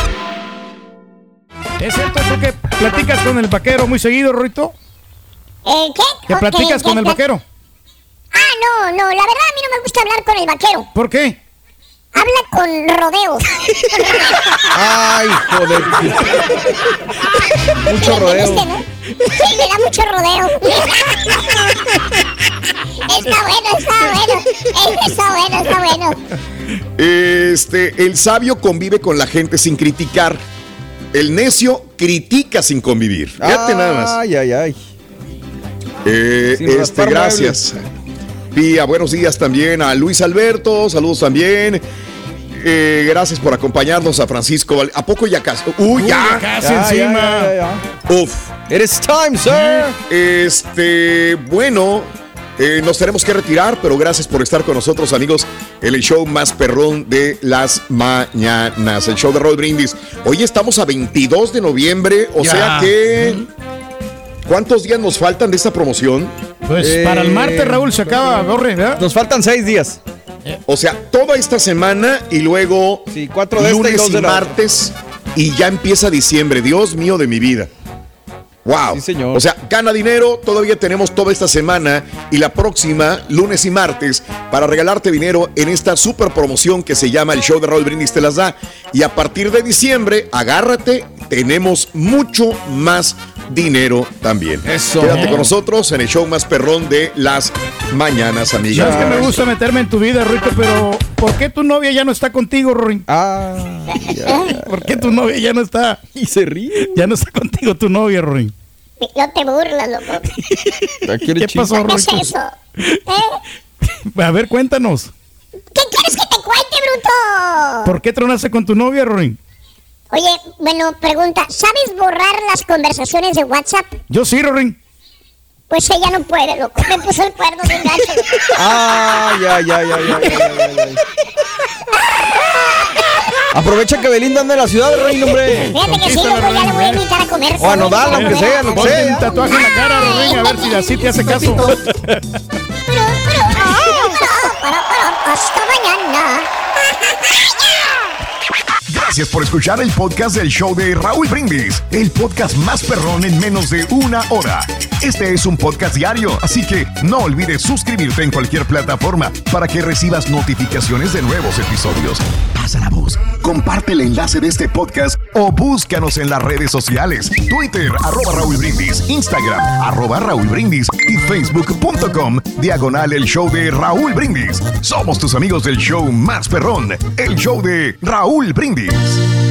¿Es cierto que platicas con el vaquero muy seguido, Rorito? ¿Eh, qué? ¿Que platicas ¿Qué, con qué, el vaquero? Ah, no, no, la verdad a mí no me gusta hablar con el vaquero. ¿Por qué? Habla con rodeos. Ay, joder. Mucho rodeo. ¿Viste, no? Sí, me da mucho rodeo. Está bueno, está bueno. Está bueno, está bueno. Este, el sabio convive con la gente sin criticar. El necio critica sin convivir. Fíjate ay, nada más. Ay, ay, ay. Eh, este, gracias. Pía, buenos días también a Luis Alberto. Saludos también. Eh, gracias por acompañarnos a Francisco. ¿A poco ya casi? Uy, Uy ya. Casi ya, encima. Ya, ya, ya. Uf. It is time, sir. Este, bueno. Eh, nos tenemos que retirar, pero gracias por estar con nosotros, amigos, en el show más perrón de las mañanas, el show de Raúl Brindis. Hoy estamos a veintidós de noviembre, o ya. sea que... ¿Cuántos días nos faltan de esta promoción? Pues eh, para el martes, Raúl, se acaba, borre, ¿verdad? Nos faltan seis días. O sea, toda esta semana y luego sí, cuatro de lunes esta y, dos y martes y ya empieza diciembre. Dios mío de mi vida. Wow. Sí, señor. O sea, gana dinero, todavía tenemos toda esta semana y la próxima, lunes y martes, para regalarte dinero en esta super promoción que se llama el show de Raúl Brindis te las da. Y a partir de diciembre, agárrate, tenemos mucho más dinero también. Eso. Quédate con nosotros en el show más perrón de las mañanas, amigas. Sabes que me gusta meterme en tu vida, Rito, pero ¿por qué tu novia ya no está contigo, Rorín? Ah, ya, ya. ¿Por qué tu novia ya no está? Y se ríe. Ya no está contigo tu novia, Rorín. No te burlas, loco. ¿Qué pasó, Rito? ¿Qué es eso? ¿Eh? A ver, cuéntanos. ¿Qué quieres que te cuente, bruto? ¿Por qué tronaste con tu novia, Rorín? Oye, bueno, pregunta, ¿sabes borrar las conversaciones de WhatsApp? Yo sí, Rorín. Pues ella no puede, loco. Me puso el cuerno de gacho, loco. Ah, ya, ya, ya, ya, ya, ya, ya. Aprovecha que Belinda anda en la ciudad, rey, hombre. Fíjate que sí, loco, ya le voy a invitar a comer. O a Nodal, aunque sea, no Ponle sé. un tatuaje en la cara, Rodrín, a ver si así te hace caso. Hasta mañana. Gracias por escuchar el podcast del show de Raúl Brindis, el podcast más perrón en menos de una hora. Este es un podcast diario, así que no olvides suscribirte en cualquier plataforma para que recibas notificaciones de nuevos episodios. Pasa la voz, comparte el enlace de este podcast o búscanos en las redes sociales. Twitter, arroba Raúl Brindis, Instagram, arroba Raúl Brindis y Facebook.com, diagonal el show de Raúl Brindis. Somos tus amigos del show más perrón, el show de Raúl Brindis.